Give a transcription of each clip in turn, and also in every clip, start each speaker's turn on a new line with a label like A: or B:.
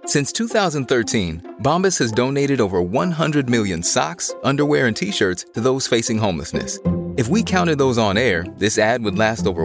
A: Since 2013, Bombas has donated over 100 million socks, underwear, and T-shirts to those facing homelessness. If we counted those on air, this ad would last over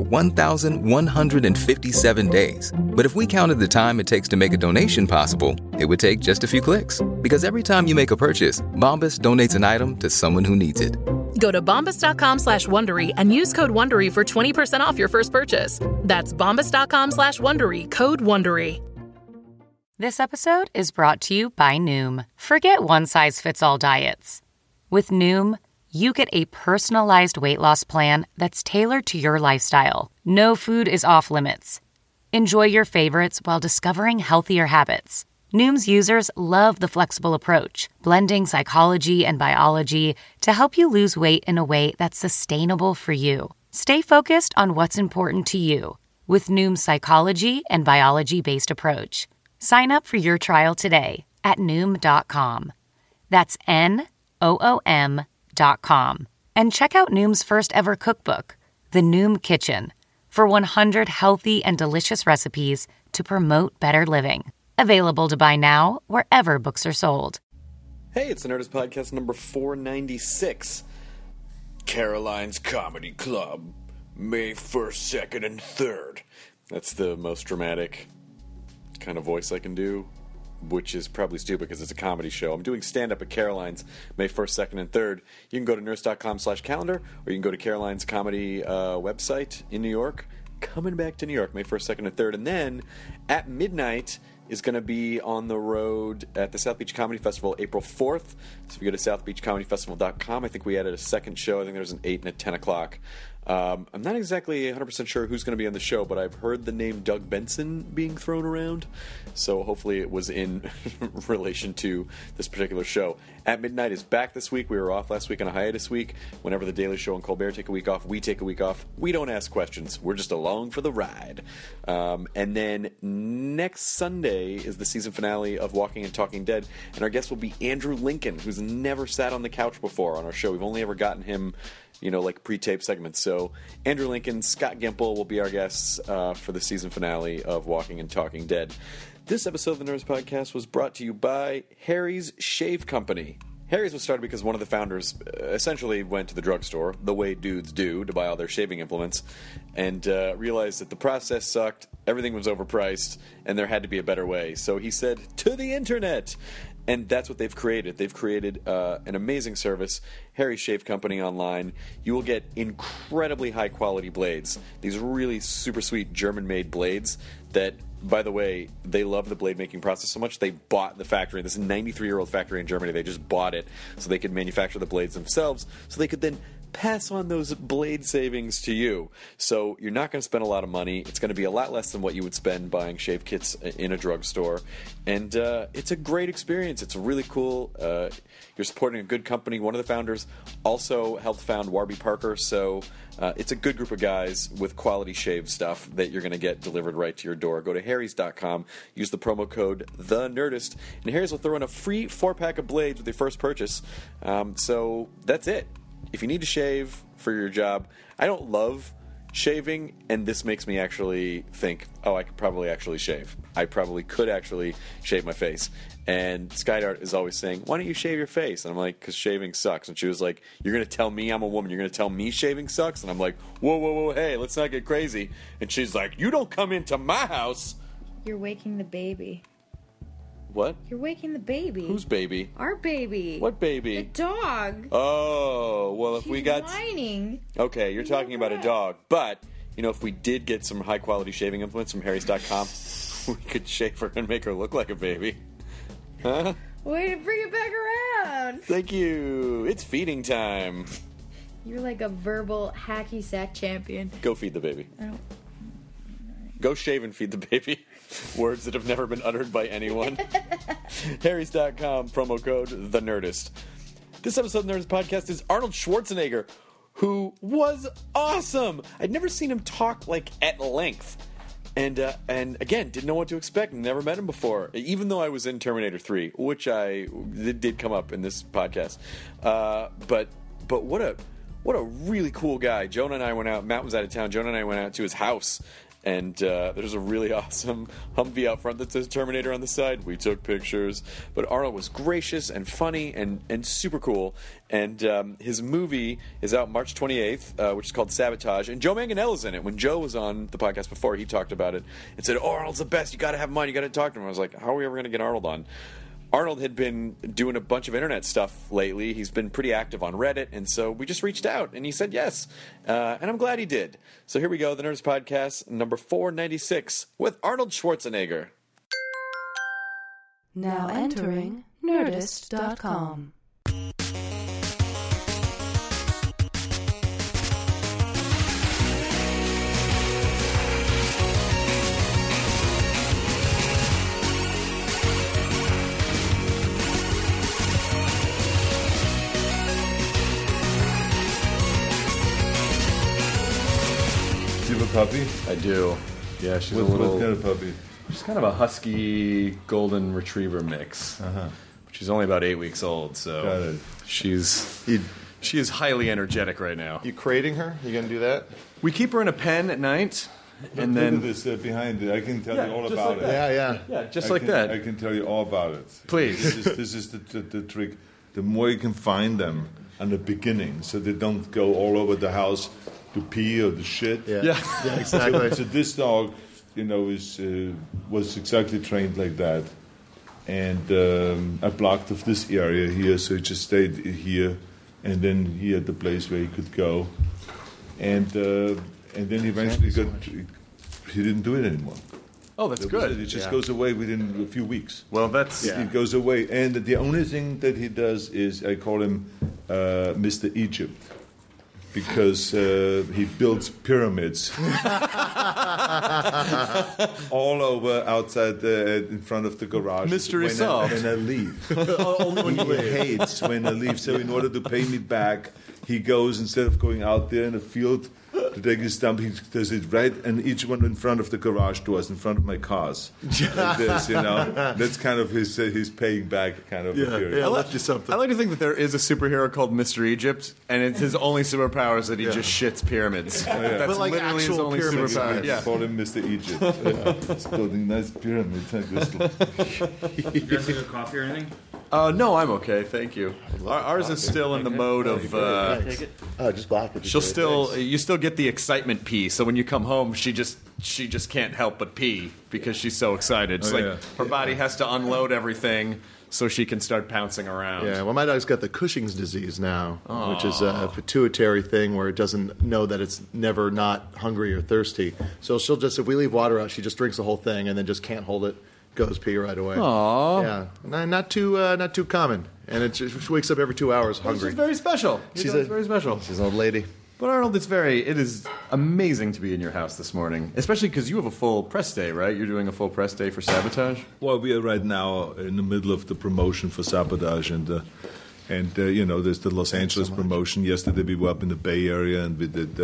A: 1,157 days. But if we counted the time it takes to make a donation possible, it would take just a few clicks. Because every time you make a purchase, Bombas donates an item to someone who needs it.
B: Go to bombas.com/Wondery and use code Wondery for 20% off your first purchase. That's bombas.com/Wondery, code Wondery.
C: This episode is brought to you by Noom. Forget one-size-fits-all diets. With Noom, you get a personalized weight loss plan that's tailored to your lifestyle. No food is off limits. Enjoy your favorites while discovering healthier habits. Noom's users love the flexible approach, blending psychology and biology to help you lose weight in a way that's sustainable for you. Stay focused on what's important to you with Noom's psychology and biology-based approach. Sign up for your trial today at Noom.com. That's Noom.com. And check out Noom's first ever cookbook, The Noom Kitchen, for 100 healthy and delicious recipes to promote better living. Available to buy now wherever books are sold.
D: Hey, it's the Nerdist Podcast number 496. Caroline's Comedy Club, May 1st, 2nd, and 3rd. That's the most dramatic kind of voice I can do, which is probably stupid because it's a comedy show. I'm doing stand-up at Caroline's May 1st, 2nd, and 3rd. You can go to nerdist.com/calendar, or you can go to Caroline's comedy website in New York. Coming back to New York May 1st, 2nd, and 3rd. And then at midnight is going to be on the road at the South Beach Comedy Festival April 4th. So if you go to southbeachcomedyfestival.com, I think we added a second show. I think there's an 8 and a 10 o'clock. I'm not exactly 100% sure who's going to be on the show, but I've heard the name Doug Benson being thrown around, so hopefully it was in relation to this particular show. At Midnight is back this week. We were off last week on a hiatus week. Whenever The Daily Show and Colbert take a week off, we take a week off. We don't ask questions. We're just along for the ride. And then next Sunday is the season finale of Walking and Talking Dead, and our guest will be Andrew Lincoln, who's never sat on the couch before on our show. We've only ever gotten him, like pre-tape segments. So Andrew Lincoln, Scott Gimple will be our guests for the season finale of Walking and Talking Dead. This episode of the Nerds Podcast was brought to you by Harry's Shave Company. Harry's was started because one of the founders essentially went to the drugstore, the way dudes do, to buy all their shaving implements, and realized that the process sucked, everything was overpriced, and there had to be a better way. So he said, to the internet! And that's what they've created. They've created an amazing service, Harry's Shave Company online. You will get incredibly high-quality blades. These really super sweet German-made blades that, by the way, they love the blade-making process so much they bought the factory. This is a 93-year-old factory in Germany. They just bought it so they could manufacture the blades themselves, so they could then pass on those blade savings to you. So you're not going to spend a lot of money. It's going to be a lot less than what you would spend buying shave kits in a drugstore. And it's a great experience. It's really cool. You're supporting a good company. One of the founders also helped found Warby Parker. So it's a good group of guys with quality shave stuff that you're going to get delivered right to your door. Go to harrys.com. Use the promo code THENERDIST. And Harry's will throw in a free 4-pack of blades with your first purchase. So that's it. If you need to shave for your job, I don't love shaving, and this makes me actually think, I could probably actually shave. I probably could actually shave my face. And Skydart is always saying, why don't you shave your face? And I'm like, because shaving sucks. And she was like, you're going to tell me I'm a woman, you're going to tell me shaving sucks? And I'm like, whoa, hey, let's not get crazy. And she's like, you don't come into my house.
E: You're waking the baby.
D: What?
E: You're waking the baby.
D: Whose baby?
E: Our baby.
D: What baby?
E: The dog.
D: Oh, well, if
E: She's
D: we got...
E: whining.
D: Okay, you're talking about a dog. But, if we did get some high-quality shaving implements from harrys.com, we could shave her and make her look like a baby. Huh?
E: Way to bring it back around.
D: Thank you. It's feeding time.
E: You're like a verbal hacky sack champion.
D: Go feed the baby.
E: I don't...
D: Go shave and feed the baby. Words that have never been uttered by anyone. Harrys.com, promo code THENERDIST. This episode of the Nerdist Podcast is Arnold Schwarzenegger, who was awesome. I'd never seen him talk, at length. And again, didn't know what to expect. Never met him before. Even though I was in Terminator 3, which did come up in this podcast. But what a really cool guy. Jonah and I went out. Matt was out of town. Jonah and I went out to his house. And there's a really awesome Humvee out front that says Terminator on the side. We took pictures. But Arnold was gracious and funny and super cool. And his movie is out March 28th, which is called Sabotage. And Joe Manganiello's in it. When Joe was on the podcast before, he talked about it and said, Arnold's the best. You got to have him on. You got to talk to him. I was like, how are we ever going to get Arnold on? Arnold had been doing a bunch of internet stuff lately. He's been pretty active on Reddit, and so we just reached out, and he said yes. And I'm glad he did. So here we go, the Nerdist Podcast, number 496, with Arnold Schwarzenegger.
F: Now entering Nerdist.com.
G: Puppy?
H: I do. Yeah, she's
G: What kind of puppy?
H: She's kind of a husky golden retriever mix. She's only about 8 weeks old, so
G: Got it.
H: she is highly energetic right now.
I: You crating her? You gonna do that?
H: We keep her in a pen at night, and
G: Look
H: then
G: at this behind it. I can tell you all
H: just
G: about
H: like
G: it.
H: that.
I: Yeah.
H: just
G: I
H: like
G: can-
H: that.
G: I can tell you all about it.
H: Please.
G: This is the trick. The more you can find them in the beginning, so they don't go all over the house to pee or to shit.
H: Yeah.
I: Exactly.
G: So this dog, was exactly trained like that, and I blocked off this area here, so he just stayed here, and then he had the place where he could go, and then eventually he didn't do it anymore.
H: Oh, that's good.
G: It just goes away within a few weeks.
H: Well, that's
G: It goes away, and the only thing that he does is I call him Mr. Egypt. Because he builds pyramids all over outside in front of the garage.
H: Mystery solved.
G: When I leave. He hates when I leave. So in order to pay me back, he goes, instead of going out there in the field to take his dump, he does it right, and each one in front of the garage doors, in front of my cars. Like this, That's kind of his paying back kind of a period.
I: I left you something.
H: I like to think that there is a superhero called Mr. Egypt, and it's his only superpower is that he just shits pyramids. That's
I: But like
H: literally his
I: actual
H: only
I: pyramid
H: superpower.
I: size.
H: Yeah.
G: Call him Mr. Egypt. He's building nice pyramids like this.
J: You guys like a coffee or anything?
H: No, I'm okay, thank you. Ours is still in the mode of.
J: Take it.
I: Just block it.
H: You still get the excitement pee. So when you come home, she just can't help but pee because she's so excited. It's her body has to unload everything so she can start pouncing around.
I: Yeah, well, my dog's got the Cushing's disease now, which is a pituitary thing where it doesn't know that it's never not hungry or thirsty. So she'll just, if we leave water out, she just drinks the whole thing and then just can't hold it, goes pee right away.
H: Aww.
I: Yeah, not too common. And she wakes up every 2 hours hungry.
H: She's very special. She's very special.
I: She's an old lady.
H: But Arnold, it is amazing to be in your house this morning, especially because you have a full press day, right? You're doing a full press day for Sabotage?
G: Well, we are right now in the middle of the promotion for Sabotage, and there's the Los Angeles promotion. Yesterday we were up in the Bay Area, and we did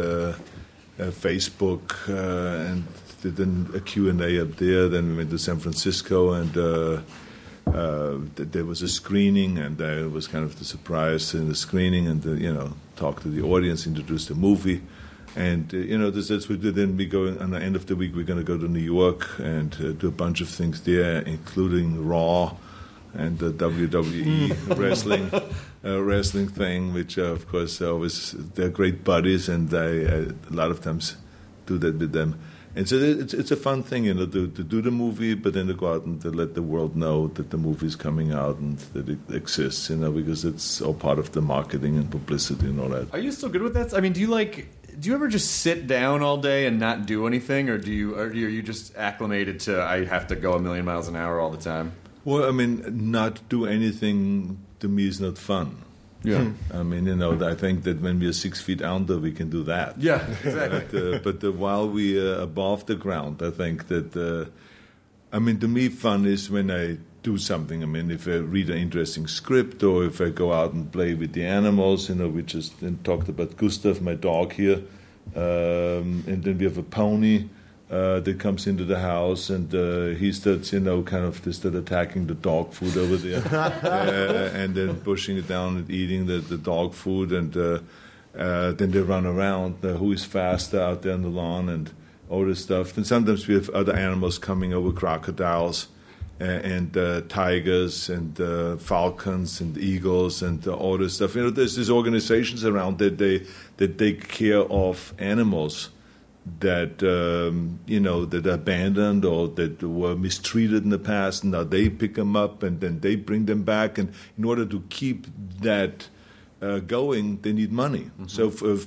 G: Facebook and did a Q&A up there. Then we went to San Francisco, and there was a screening, and it was kind of the surprise in the screening, and talk to the audience, introduce the movie, and that's what we did. Then we go on the end of the week. We're going to go to New York and do a bunch of things there, including Raw and the WWE wrestling thing, which of course they're great buddies, and I a lot of times do that with them. And so it's a fun thing, to do the movie, but then to go out and to let the world know that the movie is coming out and that it exists, because it's all part of the marketing and publicity and all that.
H: Are you still good with that? I mean, do you ever just sit down all day and not do anything, or are you just acclimated to I have to go 1,000,000 miles an hour all the time?
G: Well, I mean, not do anything to me is not fun.
H: Yeah.
G: I mean, I think that when we are 6 feet under, we can do that.
H: Yeah, exactly.
G: But while we are above the ground, I think that, to me, fun is when I do something. I mean, if I read an interesting script, or if I go out and play with the animals, we just talked about Gustav, my dog here, and then we have a pony that comes into the house, and he starts, they start attacking the dog food over there, and then pushing it down and eating the dog food, and then they run around, who is faster out there on the lawn, and all this stuff. And sometimes we have other animals coming over, crocodiles and tigers and falcons and eagles and all this stuff. There's these organizations around that take care of animals that that are abandoned or that were mistreated in the past, and now they pick them up and then they bring them back. And in order to keep that going, they need money. Mm-hmm. So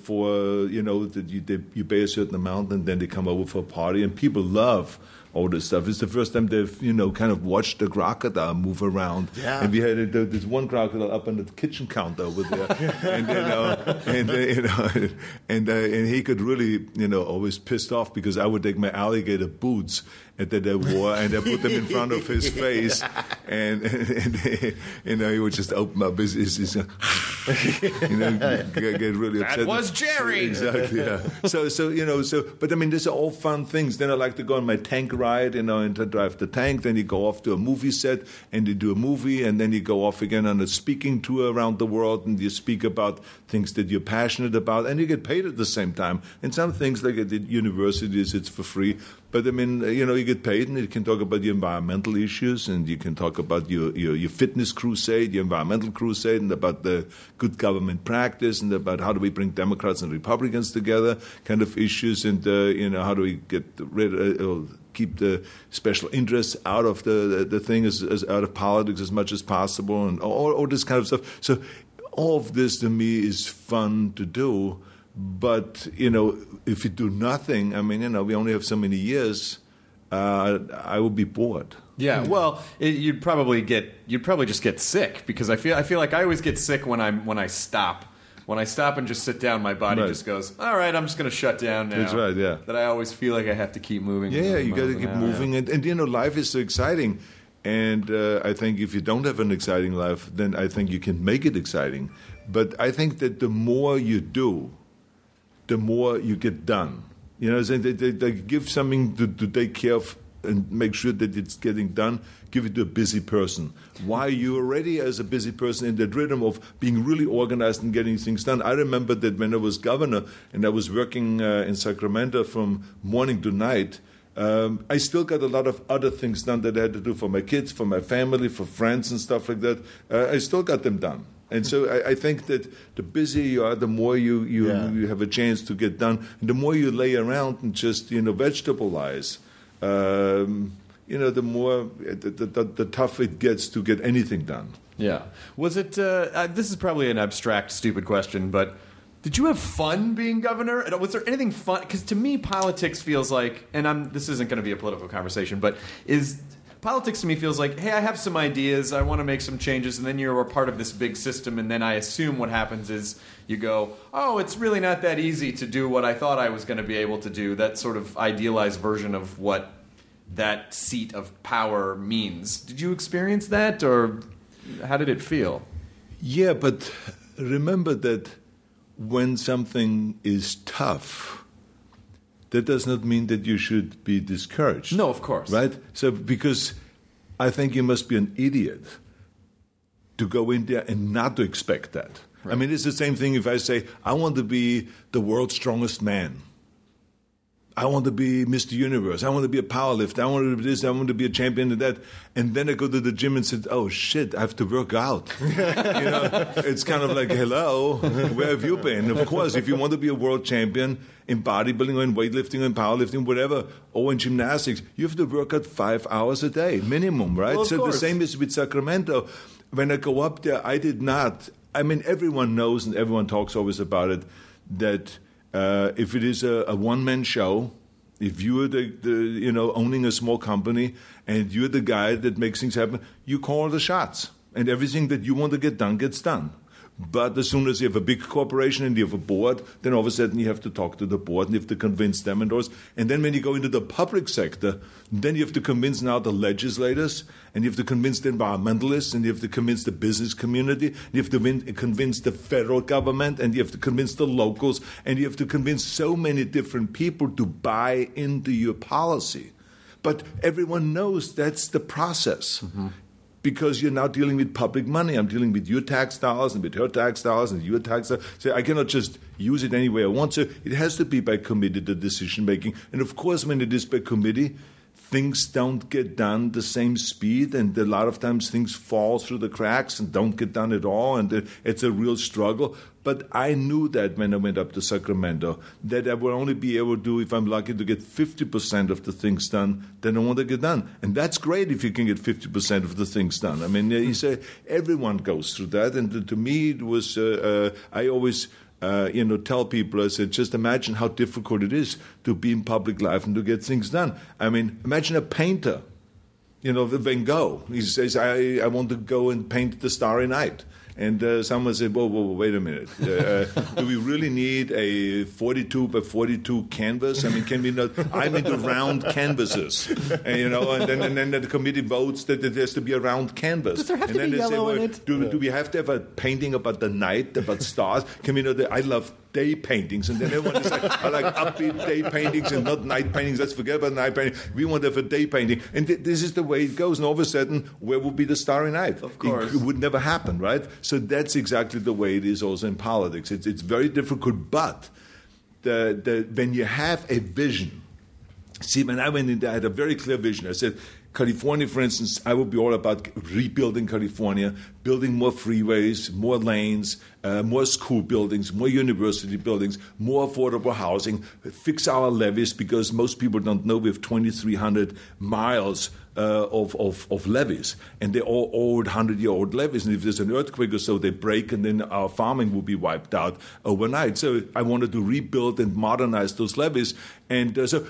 G: you pay a certain amount, and then they come over for a party, and people love all this stuff. It's the first time they've kind of watched the crocodile move around. Yeah. And we had this one crocodile up on the kitchen counter over there, and he could really always pissed off because I would take my alligator boots that I wore and I put them in front of his face, and he would just open up his get really upset.
H: That was Jerry.
G: Exactly. Yeah. So but I mean, these are all fun things. Then I like to go on my tank ride, and to drive the tank. Then you go off to a movie set and you do a movie, and then you go off again on a speaking tour around the world, and you speak about things that you're passionate about, and you get paid at the same time. And some things, like at the universities, it's for free. But I mean, you get paid, and you can talk about your environmental issues, and you can talk about your fitness crusade, your environmental crusade, and about the good government practice, and about how do we bring Democrats and Republicans together, kind of issues, and how do we get rid of keep the special interests out of the thing, as out of politics as much as possible, and all this kind of stuff. So all of this to me is fun to do. But if you do nothing, I mean, we only have so many years. I would be bored.
H: Yeah, well, you'd probably just get sick, because I feel like I always get sick when I stop. When I stop and just sit down, my body just goes, all right, I'm just going to shut down now.
G: That's right, yeah.
H: That I always feel like I have to keep moving.
G: Yeah, you got to keep moving, yeah. And life is so exciting. And I think if you don't have an exciting life, then I think you can make it exciting. But I think that the more you do, the more you get done. So they give something to take care of and make sure that it's getting done. Give it to a busy person. Why you're already as a busy person in that rhythm of being really organized and getting things done. I remember that when I was governor and I was working in Sacramento from morning to night, I still got a lot of other things done that I had to do for my kids, for my family, for friends and stuff like that. I still got them done. And so I think that the busier you are, the more you have a chance to get done. And the more you lay around and just, vegetabilize, the more, the tougher it gets to get anything done.
H: Yeah. Was it, this is probably an abstract, stupid question, but did you have fun being governor? Was there anything fun? Because to me, politics feels like, and this isn't going to be a political conversation, but politics to me feels like, hey, I have some ideas, I want to make some changes, and then you're a part of this big system, and then I assume what happens is you go, oh, it's really not that easy to do what I thought I was going to be able to do, that sort of idealized version of what that seat of power means. Did you experience that, or how did it feel?
G: Yeah, but remember that when something is tough, that does not mean that you should be discouraged.
H: No, of course.
G: Right? So, because I think you must be an idiot to go in there and not to expect that. Right. I mean, it's the same thing if I say, I want to be the world's strongest man. I want to be Mr. Universe. I want to be a powerlifter. I want to be this. I want to be a champion of that. And then I go to the gym and say, oh, shit, I have to work out. It's kind of like, hello, where have you been? Of course, if you want to be a world champion in bodybuilding or in weightlifting or in powerlifting, whatever, or in gymnastics, you have to work out 5 hours a day, minimum, right?
H: Well,
G: so the same is with Sacramento. When I go up there, I did not. I mean, everyone knows and everyone talks always about it, that if it is a one-man show, if you're owning a small company and you're the guy that makes things happen, you call the shots, and everything that you want to get done gets done. But as soon as you have a big corporation and you have a board, then all of a sudden you have to talk to the board and you have to convince them and those. And then when you go into the public sector, then you have to convince now the legislators, and you have to convince the environmentalists, and you have to convince the business community, and you have to convince the federal government, and you have to convince the locals, and you have to convince so many different people to buy into your policy. But everyone knows that's the process. Mm-hmm. because you're now dealing with public money. I'm dealing with your tax dollars and with her tax dollars and your tax dollars. So I cannot just use it any way I want to. It has to be by committee, the decision making. And of course, when it is by committee, things don't get done the same speed, and a lot of times things fall through the cracks and don't get done at all, and it's a real struggle. But I knew that when I went up to Sacramento, that I would only be able to do, if I'm lucky, to get 50% of the things done that I want to get done. And that's great if you can get 50% of the things done. I mean, you say everyone goes through that, and to me it was, I always... tell people, I said, just imagine how difficult it is to be in public life and to get things done. I mean, imagine a painter, Van Gogh. He says, I want to go and paint the Starry Night. And someone said, whoa, wait a minute. Do we really need a 42 by 42 canvas? I mean, can we not? I'm into round canvases. And then the committee votes that it has to be a round canvas.
H: Does there have to be yellow in it?
G: Do we have to have a painting about the night, about stars? Can we know that I love day paintings, and then everyone is like, I like upbeat day paintings and not night paintings. Let's forget about night painting. We want to have a day painting. And this is the way it goes. And all of a sudden, where would be the Starry Night?
H: Of course.
G: It would never happen, right? So that's exactly the way it is also in politics. It's very difficult, but when you have a vision, see, when I went in there, I had a very clear vision. I said, California, for instance, I would be all about rebuilding California, building more freeways, more lanes, more school buildings, more university buildings, more affordable housing, fix our levees, because most people don't know we have 2,300 miles of levees, and they're all old, 100-year-old levees, and if there's an earthquake or so, they break, and then our farming will be wiped out overnight. So I wanted to rebuild and modernize those levees, and so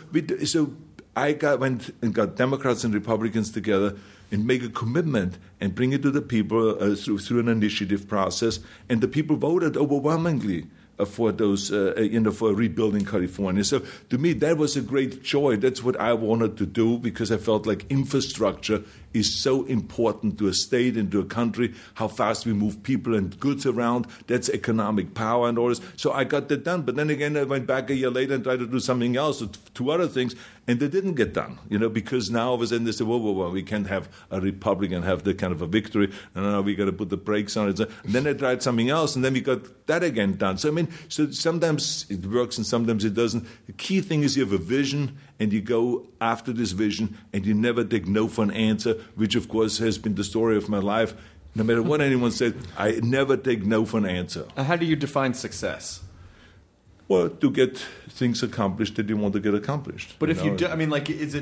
G: I went and got Democrats and Republicans together and make a commitment and bring it to the people through an initiative process. And the people voted overwhelmingly for those, for rebuilding California. So to me, that was a great joy. That's what I wanted to do, because I felt like infrastructure is so important to a state and to a country, how fast we move people and goods around. That's economic power and all this. So I got that done. But then again, I went back a year later and tried to do something else, two other things, and they didn't get done, because now all of a sudden they said, whoa, we can't have a Republican have that kind of a victory. No, we got to put the brakes on it. And then I tried something else, and then we got that again done. So, I mean, so sometimes it works and sometimes it doesn't. The key thing is you have a vision, and you go after this vision, and you never take no for an answer, which, of course, has been the story of my life. No matter what anyone said, I never take no for an answer.
H: How do you define success?
G: Well, to get things accomplished that you want to get accomplished.
H: But if you do, I mean, like, is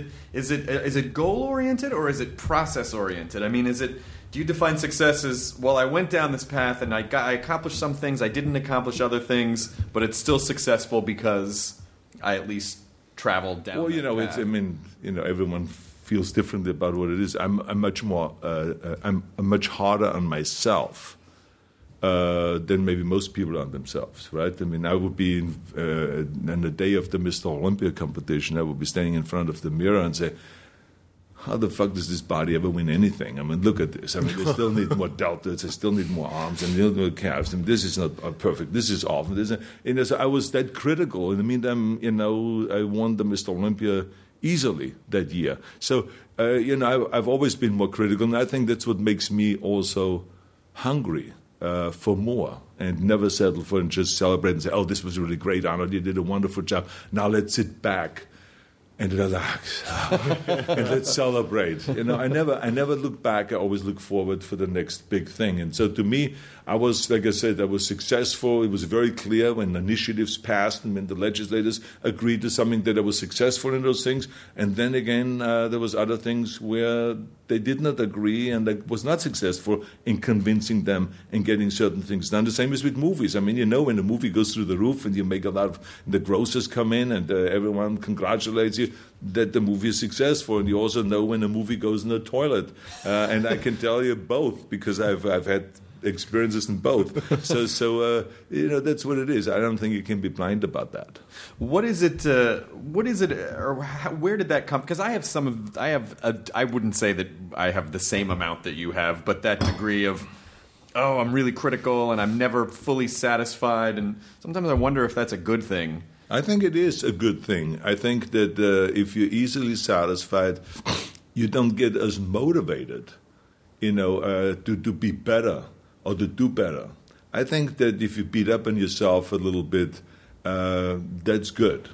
H: it goal oriented or is it process oriented? I mean, do you define success as, well, I went down this path and I accomplished some things, I didn't accomplish other things, but it's still successful because I at least traveled down.
G: Well,
H: path.
G: Everyone feels differently about what it is. I'm much harder on myself than maybe most people on themselves, right? I mean, I would be on the day of the Mr. Olympia competition, I would be standing in front of the mirror and say, how the fuck does this body ever win anything? I mean, look at this. I mean, they still need more deltoids, they still need more arms, and they need more calves. I mean, this is not perfect. This is off. So I was that critical. In the meantime, I won the Mr. Olympia easily that year. So, I've always been more critical, and I think that's what makes me also hungry for more, and never settle for and just celebrate and say, oh, this was really great, Arnold, you did a wonderful job. Now let's sit back and relax and let's celebrate. I never look back. I always look forward for the next big thing. And so to me, I was, like I said, I was successful. It was very clear when initiatives passed and when the legislators agreed to something that I was successful in those things. And then again, there was other things where they did not agree, and I was not successful in convincing them and getting certain things done. The same is with movies. I mean, when a movie goes through the roof and you make a lot of, the grocers come in and everyone congratulates you that the movie is successful. And you also know when a movie goes in the toilet. And I can tell you both, because I've had experiences in both. So that's what it is. I don't think you can be blind about that.
H: What is it? Or where did that come? Because I wouldn't say that I have the same amount that you have, but that degree of, I'm really critical and I'm never fully satisfied. And sometimes I wonder if that's a good thing.
G: I think it is a good thing. I think that if you're easily satisfied, you don't get as motivated to be better or to do better. I think that if you beat up on yourself a little bit, that's good.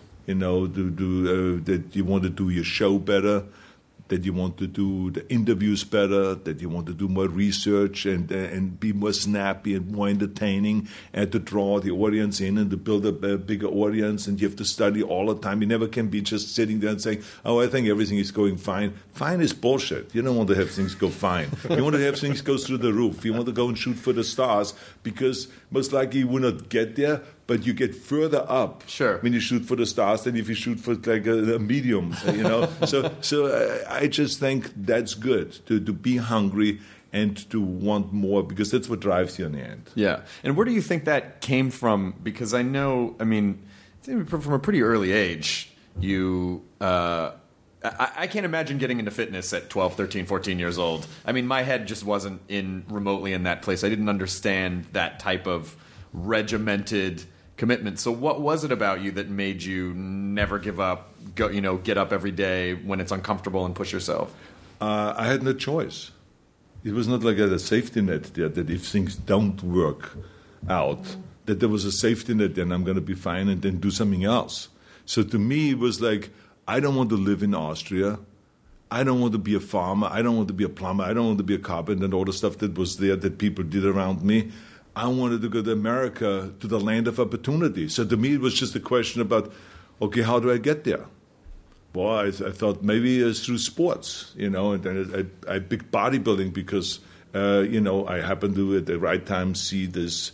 G: That you want to do your show better, that you want to do the interviews better, that you want to do more research and be more snappy and more entertaining, and to draw the audience in and to build a bigger audience. And you have to study all the time. You never can be just sitting there and saying, "Oh, I think everything is going fine." Fine is bullshit. You don't want to have things go fine. You want to have things go through the roof. You want to go and shoot for the stars, because most likely you will not get there, but you get further up when you shoot for the stars than if you shoot for like a medium, So I just think that's good, to be hungry and to want more, because that's what drives you in the end.
H: Yeah. And where do you think that came from? Because I know, from a pretty early age, you... I can't imagine getting into fitness at 12, 13, 14 years old. I mean, my head just wasn't remotely in that place. I didn't understand that type of regimented commitment. So what was it about you that made you never give up, get up every day when it's uncomfortable and push yourself?
G: I had no choice. It was not like I had a safety net there, that if things don't work out, that there was a safety net, then I'm going to be fine and then do something else. So to me, it was like, I don't want to live in Austria. I don't want to be a farmer. I don't want to be a plumber. I don't want to be a carpenter and all the stuff that was there that people did around me. I wanted to go to America, to the land of opportunity. So to me, it was just a question about, okay, how do I get there? Well, I thought maybe it's through sports, and then I picked bodybuilding because, I happened to at the right time see this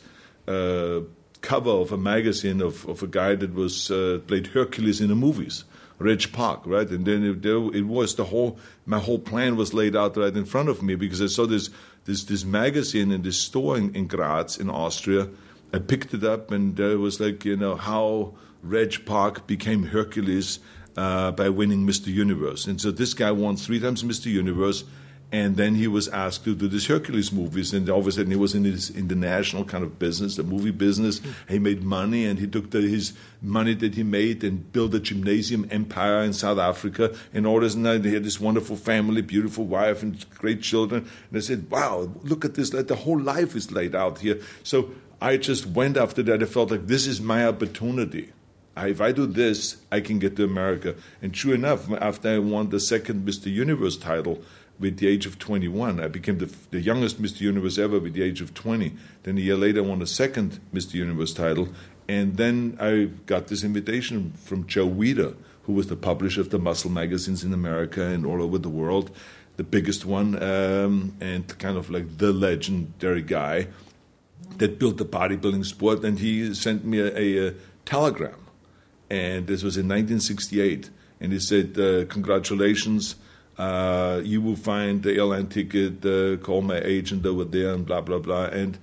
G: cover of a magazine of a guy that was played Hercules in the movies. Reg Park, right? And then it was my whole plan was laid out right in front of me, because I saw this magazine in this store in Graz in Austria. I picked it up, and it was like, how Reg Park became Hercules by winning Mr. Universe. And so this guy won 3 times Mr. Universe, and then he was asked to do this Hercules movies, and all of a sudden he was in this international kind of business, the movie business. He made money, and he took his money that he made and built a gymnasium empire in South Africa. And all this, and he had this wonderful family, beautiful wife, and great children. And I said, wow, look at this, like the whole life is laid out here. So I just went after that. I felt like this is my opportunity. If I do this, I can get to America. And sure enough, after I won the second Mr. Universe title, with the age of 21. I became the youngest Mr. Universe ever with the age of 20. Then a year later, I won the second Mr. Universe title. And then I got this invitation from Joe Weider, who was the publisher of the muscle magazines in America and all over the world, the biggest one, and kind of like the legendary guy that built the bodybuilding sport. And he sent me a telegram. And this was in 1968. And he said, congratulations. You will find the airline ticket, call my agent over there, and blah, blah, blah. And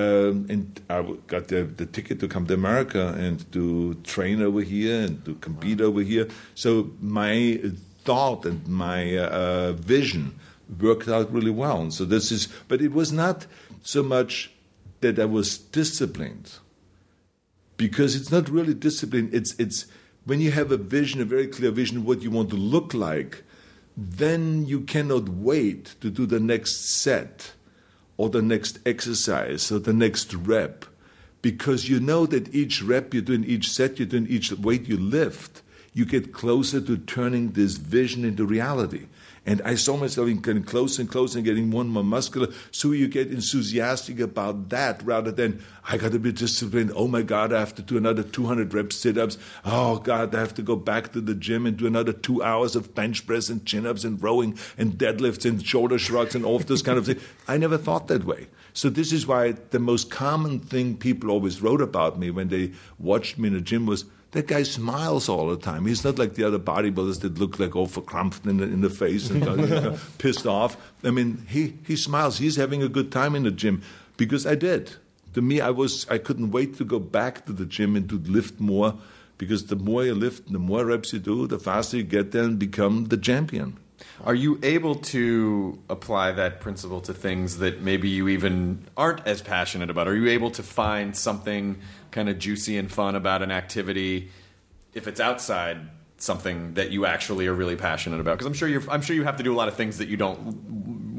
G: I got the ticket to come to America and to train over here and to compete over here. So my thought and my vision worked out really well. And so but it was not so much that I was disciplined, because it's not really discipline. It's when you have a vision, a very clear vision of what you want to look like, then you cannot wait to do the next set or the next exercise or the next rep, because you know that each rep you're doing, each set you're doing, each weight you lift, you get closer to turning this vision into reality. And I saw myself getting closer and closer and getting more and more muscular. So you get enthusiastic about that rather than, I got to be disciplined. Oh, my God, I have to do another 200 rep sit-ups. Oh, God, I have to go back to the gym and do another 2 hours of bench press and chin-ups and rowing and deadlifts and shoulder shrugs and all of those kind of things. I never thought that way. So this is why the most common thing people always wrote about me when they watched me in the gym was, that guy smiles all the time. He's not like the other bodybuilders that look like all verkrampft in the face and pissed off. I mean, he smiles. He's having a good time in the gym, because I did. To me, I couldn't wait to go back to the gym and to lift more, because the more you lift, the more reps you do, the faster you get there and become the champion.
H: Are you able to apply that principle to things that maybe you even aren't as passionate about? Are you able to find something kind of juicy and fun about an activity if it's outside something that you actually are really passionate about? Because I'm sure you have to do a lot of things that you don't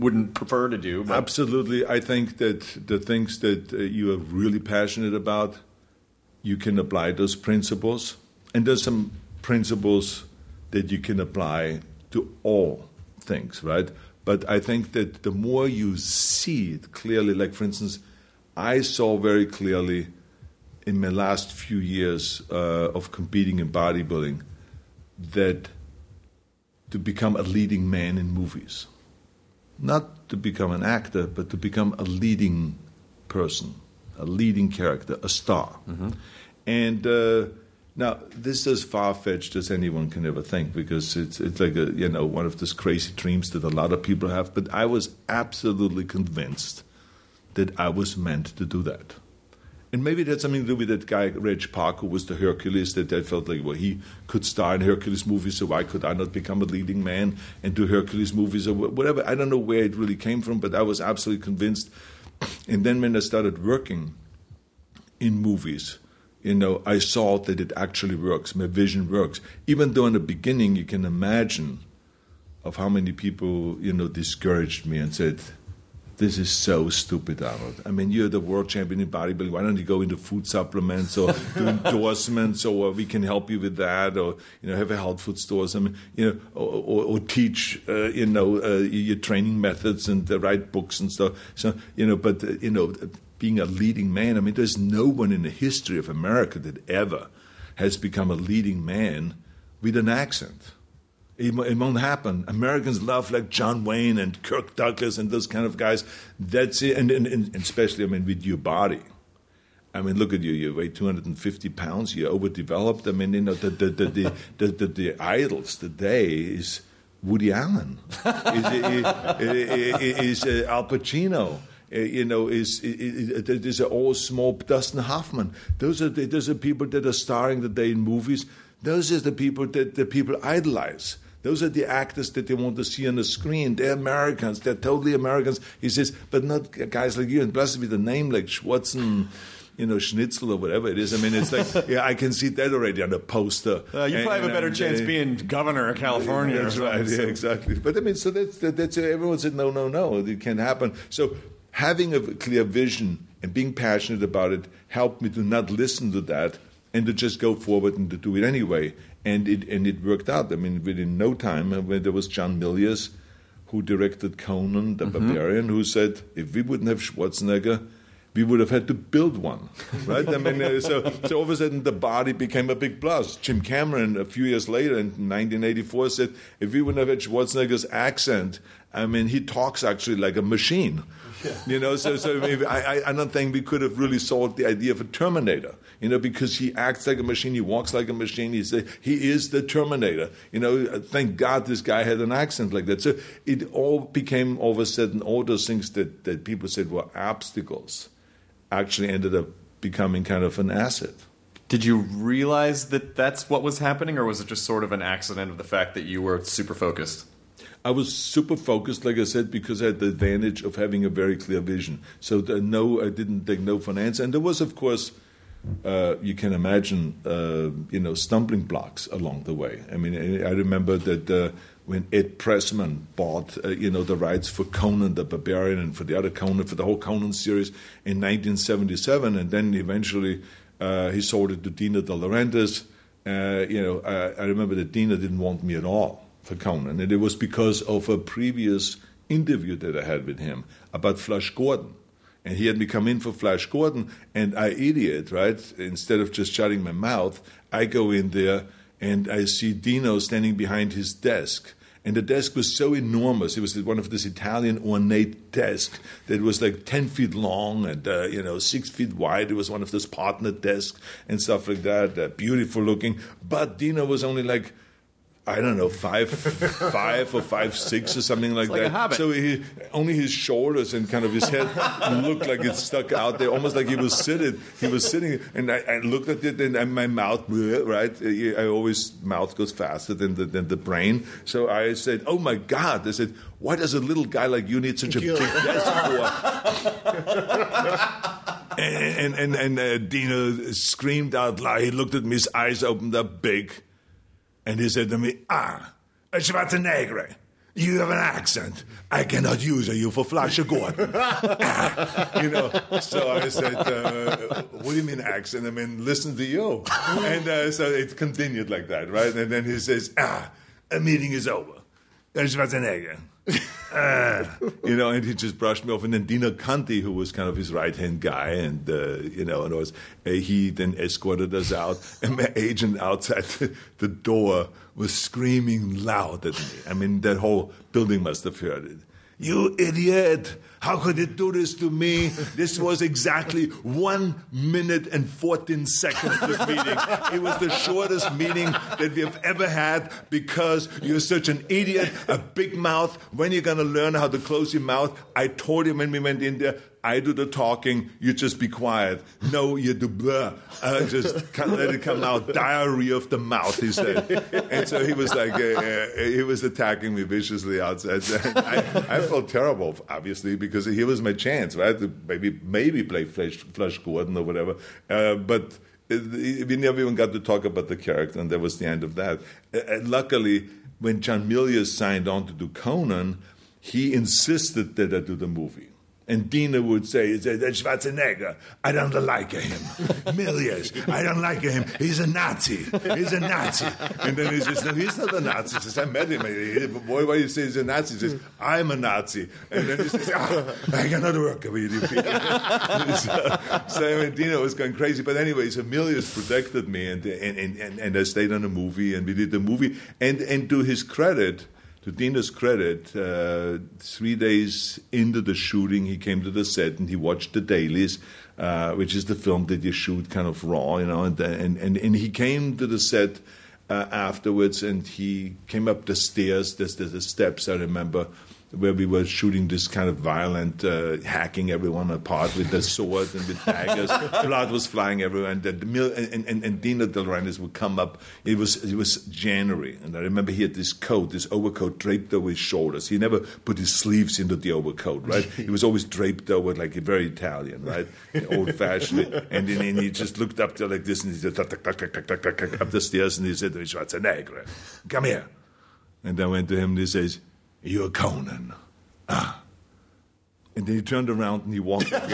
H: wouldn't prefer to do. But.
G: Absolutely. I think that the things that you are really passionate about, you can apply those principles. And there's some principles that you can apply to all things, right? But I think that the more you see it clearly, like for instance, I saw very clearly in my last few years of competing in bodybuilding that to become a leading man in movies, not to become an actor, but to become a leading person, a leading character, a star. Mm-hmm. And now, this is as far-fetched as anyone can ever think, because it's like one of those crazy dreams that a lot of people have. But I was absolutely convinced that I was meant to do that. And maybe it had something to do with that guy, Reg Park, who was the Hercules, that I felt like, well, he could star in Hercules movies, so why could I not become a leading man and do Hercules movies or whatever? I don't know where it really came from, but I was absolutely convinced. And then when I started working in movies, I saw that it actually works. My vision works. Even though in the beginning you can imagine of how many people, discouraged me and said, this is so stupid, Arnold. I mean, you're the world champion in bodybuilding. Why don't you go into food supplements or do endorsements, or we can help you with that, or have a health food stores. I mean, or teach your training methods and write books and stuff. So being a leading man. I mean, there's no one in the history of America that ever has become a leading man with an accent. It won't happen. Americans love like John Wayne and Kirk Douglas and those kind of guys. That's it. And especially, with your body. I mean, look at you. You weigh 250 pounds. You're overdeveloped. I mean, the idols today is Woody Allen, is Al Pacino. There's all small Dustin Hoffman. Those are people that are starring today in movies. Those are the people that the people idolize. Those are the actors that they want to see on the screen. They're Americans. They're totally Americans. He says, but not guys like you. And plus with a name like Schwarzen, Schnitzel or whatever it is. I mean, it's like, yeah, I can see that already on the poster.
H: You probably have a better chance being governor of California.
G: That's right. Yeah, exactly. But I mean, so that's everyone said, no, it can't happen. So having a clear vision and being passionate about it helped me to not listen to that and to just go forward and to do it anyway. And it worked out. I mean, within no time, when there was John Milius, who directed Conan the Barbarian, who said, if we wouldn't have Schwarzenegger, we would have had to build one, right? I mean, so all of a sudden the body became a big plus. Jim Cameron, a few years later in 1984, said, if we wouldn't have had Schwarzenegger's accent, I mean, he talks actually like a machine. Yeah. So maybe I don't think we could have really solved the idea of a Terminator, because he acts like a machine, he walks like a machine, he is the Terminator. Thank God this guy had an accent like that. So it all became, all of a sudden, all those things that people said were obstacles actually ended up becoming kind of an asset.
H: Did you realize that that's what was happening, or was it just sort of an accident of the fact that you were super focused?
G: I was super focused, like I said, because I had the advantage of having a very clear vision. So I didn't take no for an answer. And there was, of course, you can imagine, stumbling blocks along the way. I mean, I remember that when Ed Pressman bought, the rights for Conan the Barbarian and for the other Conan, for the whole Conan series in 1977, and then eventually he sold it to Dino De Laurentiis. I remember that Dino didn't want me at all for Conan, and it was because of a previous interview that I had with him about Flash Gordon. And he had me come in for Flash Gordon, and I idiot, right? Instead of just shutting my mouth, I go in there and I see Dino standing behind his desk. And the desk was so enormous. It was one of this Italian ornate desks that was like 10 feet long and, 6 feet wide. It was one of those partner desks and stuff like that, beautiful looking. But Dino was only like, I don't know, 5'5" or 5'6" or something like that.
H: A hobbit.
G: So only his shoulders and kind of his head looked like it stuck out there, almost like he was sitting. And I looked at it, and my mouth, right? I always, mouth goes faster than the brain. So I said, "Oh my God!" I said, "Why does a little guy like you need such a big desk for?" and Dino screamed out loud. He looked at me, his eyes opened up big. And he said to me, Schwarzenegger, You have an accent. I cannot use you for Flasche Gordon. So I said, what do you mean accent? I mean, listen to you. And so it continued like that, right? And then he says, a meeting is over. Schwarzenegger. And he just brushed me off. And then Dino Conti, who was kind of his right-hand guy, and he then escorted us out. And my agent outside the door was screaming loud at me. I mean, that whole building must have heard it. You idiot! How could you do this to me? This was exactly 1 minute and 14 seconds of meeting. It was the shortest meeting that we have ever had because you're such an idiot, a big mouth. When you're going to learn how to close your mouth? I told him when we went in there, I do the talking, you just be quiet. No, you do blah. Just can't let it come out. Diarrhea of the mouth, he said. And so he was like, he was attacking me viciously outside. I felt terrible, obviously, because here was my chance, right? To maybe play Flash Gordon or whatever. But we never even got to talk about the character, and that was the end of that. Luckily, when John Milius signed on to do Conan, he insisted that I do the movie. And Dina would say, that's Schwarzenegger. I don't like him. Milius, I don't like him. He's a Nazi. He's a Nazi. And then he says, no, he's not a Nazi. He says, I met him. Boy, why you say he's a Nazi? He says, I'm a Nazi. And then he says, I cannot work with you people. So Dina was going crazy. But anyway, so Milius protected me, and I stayed on the movie, and we did the movie. And to his credit, to Dina's credit, 3 days into the shooting, he came to the set and he watched the dailies, which is the film that you shoot kind of raw, and he came to the set afterwards, and he came up the stairs, the steps, I remember, where we were shooting this kind of violent, hacking everyone apart with the sword and with daggers. Blood was flying everywhere, and Dino De Laurentiis would come up. It was January, and I remember he had this overcoat draped over his shoulders. He never put his sleeves into the overcoat, right? He was always draped over, like very Italian, right? Old-fashioned. And then he just looked up there like this, and he said, up the stairs, and he said, Schwarzenegger, come here. And I went to him, and he says, you're Conan. And then he turned around and he walked down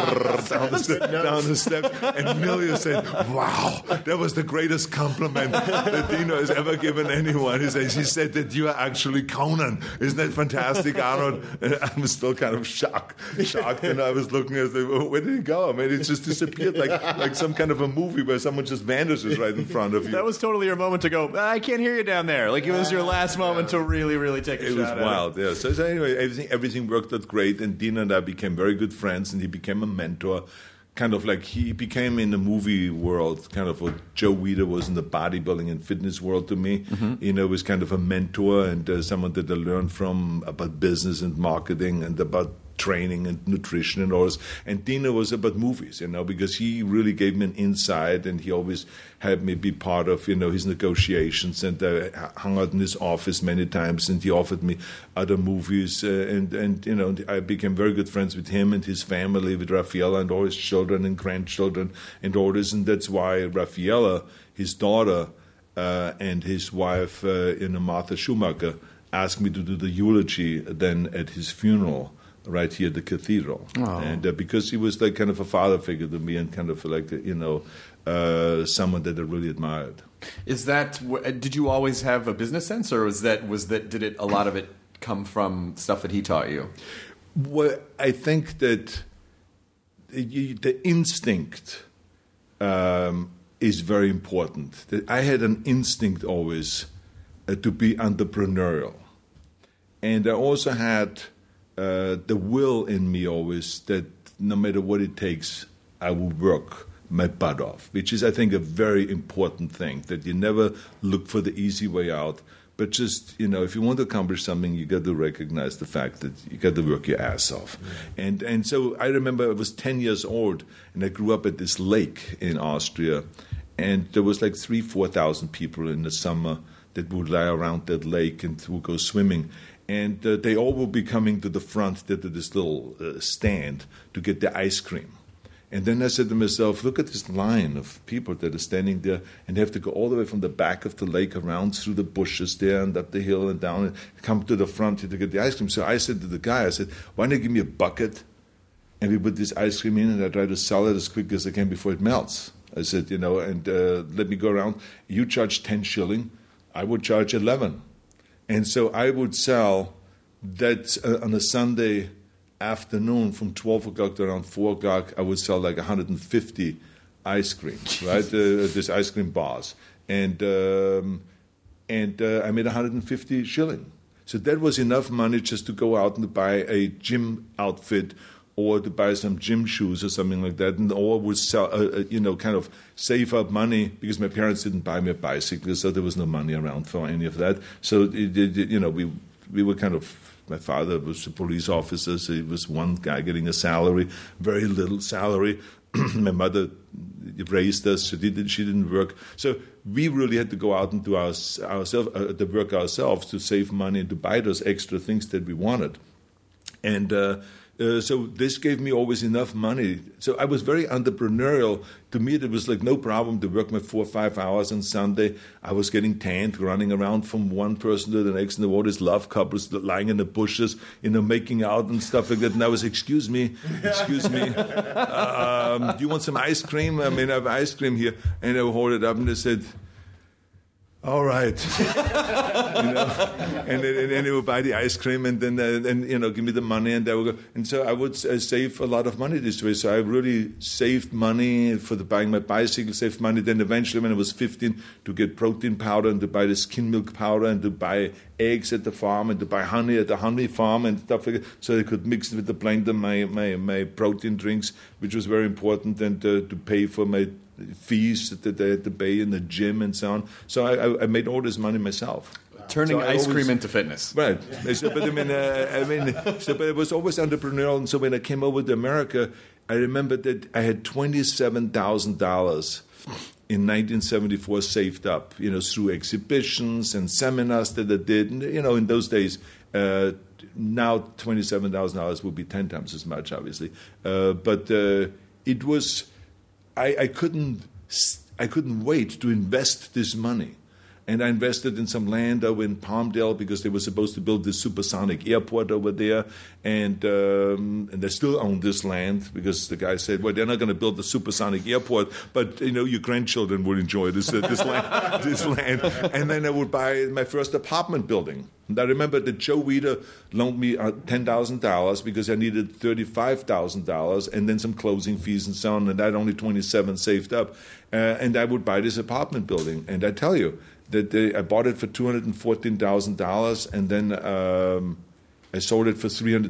G: the steps. And Milius said, wow, that was the greatest compliment that Dino has ever given anyone. He said that you are actually Conan. Isn't that fantastic, Arnold? And I was still kind of shocked. And I was looking at him, where did he go? I mean, it just disappeared like some kind of a movie where someone just vanishes right in front of you.
H: That was totally your moment to go, I can't hear you down there. Like it was your last moment to really, really take a shot.
G: It was wild, yeah. So anyway, everything worked out great, and Dino and I became very good friends, and he became a mentor. Kind of like he became in the movie world, kind of what Joe Weider was in the bodybuilding and fitness world to me. Mm-hmm. Was kind of a mentor and someone that I learned from about business and marketing and about training and nutrition and all this. And Dino was about movies, because he really gave me an insight, and he always had me be part of, his negotiations, and hung out in his office many times, and he offered me other movies, and I became very good friends with him and his family, with Raffaella and all his children and grandchildren and all this, and that's why Raffaella, his daughter, and his wife, Martha Schumacher, asked me to do the eulogy then at his funeral, right here at the cathedral. Oh. And because he was like kind of a father figure to me, and kind of like, someone that I really admired.
H: Is that, did you always have a business sense, or did a lot of it come from stuff that he taught you?
G: Well, I think that the instinct is very important. I had an instinct always to be entrepreneurial. And I also had the will in me always that no matter what it takes, I will work my butt off, which is, I think, a very important thing, that you never look for the easy way out, but just, if you want to accomplish something, you got to recognize the fact that you got to work your ass off. Mm. And so I remember I was 10 years old, and I grew up at this lake in Austria, and there was like 4,000 people in the summer that would lie around that lake and would go swimming. And they all will be coming to the front to this little stand to get the ice cream. And then I said to myself, look at this line of people that are standing there and they have to go all the way from the back of the lake around through the bushes there and up the hill and down and come to the front to get the ice cream. So I said to the guy, I said, why don't you give me a bucket and we put this ice cream in and I try to sell it as quick as I can before it melts. I said, and let me go around. You charge 10 shilling, I would charge 11. And so I would sell that on a Sunday afternoon from 12 o'clock to around 4 o'clock, I would sell like 150 ice creams, right? This ice cream bars. And I made 150 shilling. So that was enough money just to go out and to buy a gym outfit or to buy some gym shoes or something like that, and or would sell, kind of save up money because my parents didn't buy me a bicycle, so there was no money around for any of that. So, we were kind of. My father was a police officer, so he was one guy getting a salary, very little salary. My mother raised us; she didn't work, so we really had to go out and do the work ourselves to save money and to buy those extra things that we wanted, and. So this gave me always enough money. So I was very entrepreneurial. To me, it was like no problem to work my 4 or 5 hours on Sunday. I was getting tanned, running around from one person to the next, and there were these love couples lying in the bushes, making out and stuff like that. And I was, excuse me, do you want some ice cream? I mean, I have ice cream here. And I would hold it up, and they said, all right, and then they would buy the ice cream and then give me the money and I would go. And so I would save a lot of money this way. So I really saved money for buying my bicycle, saved money. Then eventually when I was 15 to get protein powder and to buy the skim milk powder and to buy eggs at the farm and to buy honey at the honey farm and stuff like that. So I could mix with the blender my protein drinks, which was very important, and to pay for my fees that they had to pay in the gym and so on. So I made all this money myself.
H: Turning ice cream into fitness.
G: Right. So, but but it was always entrepreneurial. And so when I came over to America, I remember that I had $27,000 in 1974 saved up, through exhibitions and seminars that I did. And, in those days, now $27,000 would be 10 times as much, obviously. But it was... I couldn't wait to invest this money. And I invested in some land over in Palmdale because they were supposed to build this supersonic airport over there. And they still own this land because the guy said, well, they're not going to build the supersonic airport, but, your grandchildren will enjoy this land. This land. And then I would buy my first apartment building. And I remember that Joe Weider loaned me $10,000 because I needed $35,000 and then some closing fees and so on. And I had only $27,000 saved up. And I would buy this apartment building. And I tell you, that I bought it for $214,000, and then I sold it for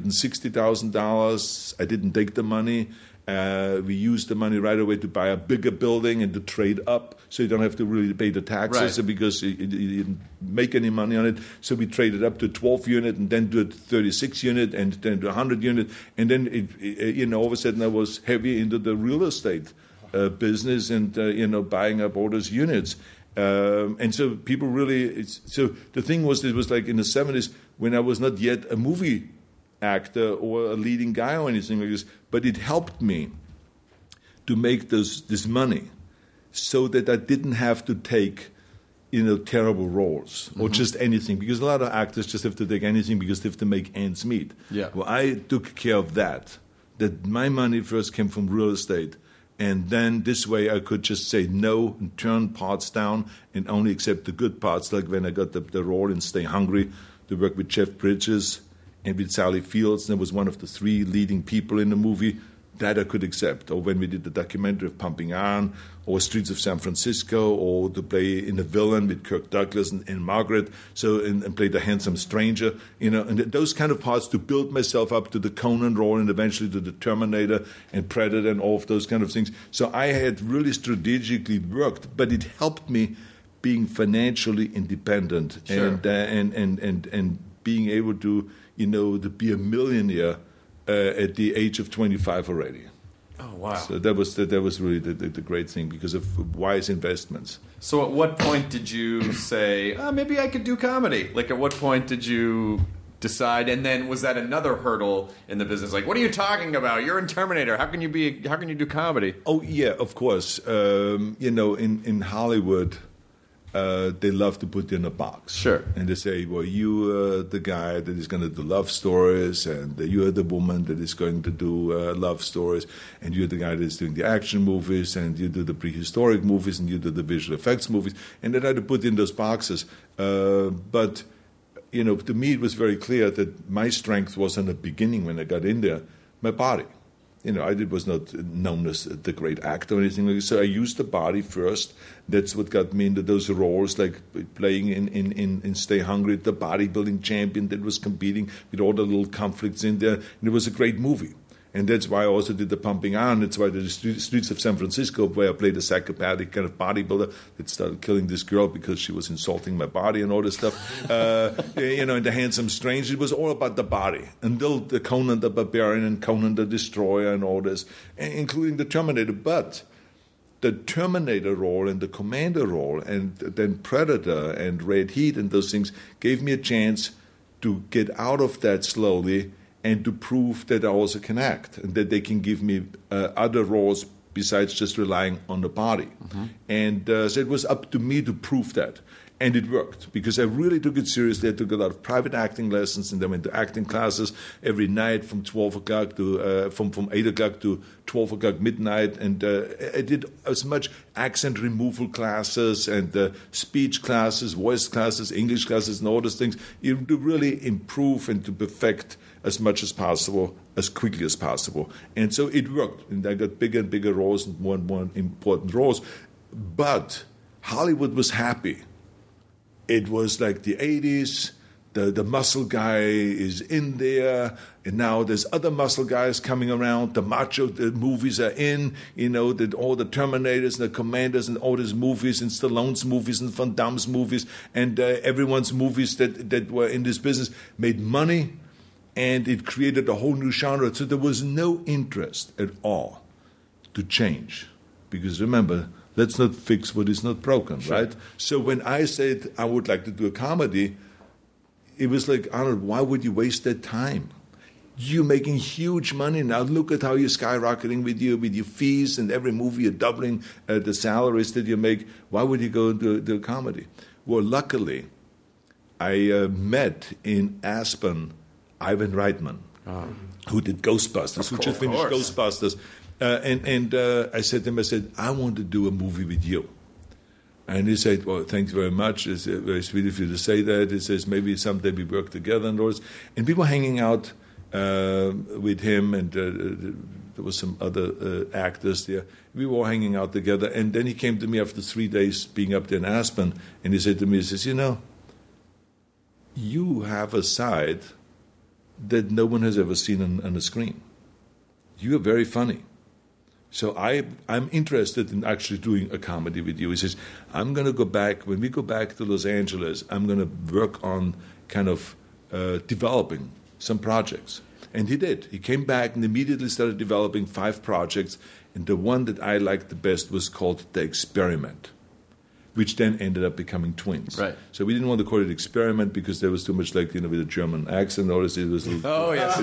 G: $360,000. I didn't take the money. We used the money right away to buy a bigger building and to trade up, so you don't have to really pay the taxes because you didn't make any money on it. So we traded up to 12 unit, and then to a 36 unit, and then to 100 unit, and then all of a sudden I was heavy into the real estate business and buying up all those units. And so people really, so the thing was, it was like in the 70s when I was not yet a movie actor or a leading guy or anything like this, but it helped me to make this money so that I didn't have to take, terrible roles or just anything, because a lot of actors just have to take anything because they have to make ends meet.
H: Yeah.
G: Well, I took care of that my money first came from real estate. And then this way I could just say no and turn parts down and only accept the good parts, like when I got the role in Stay Hungry to work with Jeff Bridges and with Sally Fields. And I was one of the 3 leading people in the movie. That I could accept. Or when we did the documentary of Pumping Iron or Streets of San Francisco, or to play in The Villain with Kirk Douglas and Margaret, and play the handsome stranger, and those kind of parts to build myself up to the Conan role and eventually to the Terminator and Predator and all of those kind of things. So I had really strategically worked, but it helped me being financially independent.
H: Sure.
G: and being able to, to be a millionaire at the age of 25 already.
H: Oh, wow.
G: So that was really the great thing because of wise investments.
H: So at what point did you say, maybe I could do comedy? Like, at what point did you decide? And then was that another hurdle in the business? Like, what are you talking about? You're in Terminator. How can you do comedy?
G: Oh yeah, of course. In Hollywood, they love to put you in a box.
H: Sure.
G: And they say, well, you are the guy that is going to do love stories, and you are the woman that is going to do love stories, and you're the guy that is doing the action movies, and you do the prehistoric movies, and you do the visual effects movies. And they try to put in those boxes. But to me, it was very clear that my strength was in the beginning when I got in there, my body. I was not known as the great actor or anything like that. So I used the body first. That's what got me into those roles, like playing in Stay Hungry, the bodybuilding champion that was competing with all the little conflicts in there. And it was a great movie. And that's why I also did the Pumping Iron. That's why the Streets of San Francisco, where I played a psychopathic kind of bodybuilder that started killing this girl because she was insulting my body and all this stuff. In The Handsome Stranger, it was all about the body. Until the Conan the Barbarian and Conan the Destroyer and all this, including the Terminator. But the Terminator role and the Commander role and then Predator and Red Heat and those things gave me a chance to get out of that slowly and to prove that I also can act and that they can give me other roles besides just relying on the body. Mm-hmm. And so it was up to me to prove that. And it worked because I really took it seriously. I took a lot of private acting lessons and then went to acting classes every night from 12 o'clock to from 8 o'clock to 12 o'clock midnight. And I did as much accent removal classes and speech classes, voice classes, English classes, and all those things to really improve and to perfect as much as possible, as quickly as possible. And so it worked. And I got bigger and bigger roles and more important roles. But Hollywood was happy. It was like the 80s. The muscle guy is in there, and now there's other muscle guys coming around. The macho movies are in, that all the Terminators and the Commanders and all these movies and Stallone's movies and Van Damme's movies and everyone's movies that were in this business made money, and it created a whole new genre. So there was no interest at all to change, because remember, let's not fix what is not broken, sure. Right? So when I said I would like to do a comedy, it was like, Arnold, why would you waste that time? You're making huge money now. Look at how you're skyrocketing with your fees, and every movie you're doubling the salaries that you make. Why would you go do a comedy? Well, luckily, I met in Aspen Ivan Reitman, who did Ghostbusters, who just finished Ghostbusters. And I said to him, I want to do a movie with you. And he said, well, thanks very much. It's very sweet of you to say that. He says, maybe someday we work together and all this. And we were hanging out with him, and there was some other actors there. We were all hanging out together. And then he came to me after 3 days being up there in Aspen, and he said to me, he says, you have a side that no one has ever seen on the screen. You are very funny. So I'm interested in actually doing a comedy with you. He says, I'm going to go back, when we go back to Los Angeles, I'm going to work on kind of developing some projects. And he did. He came back and immediately started developing 5 projects. And the one that I liked the best was called The Experiment, which then ended up becoming Twins. Right. So we didn't want to call it Experiment because there was too much with a German accent. It was a little,
H: oh, yes.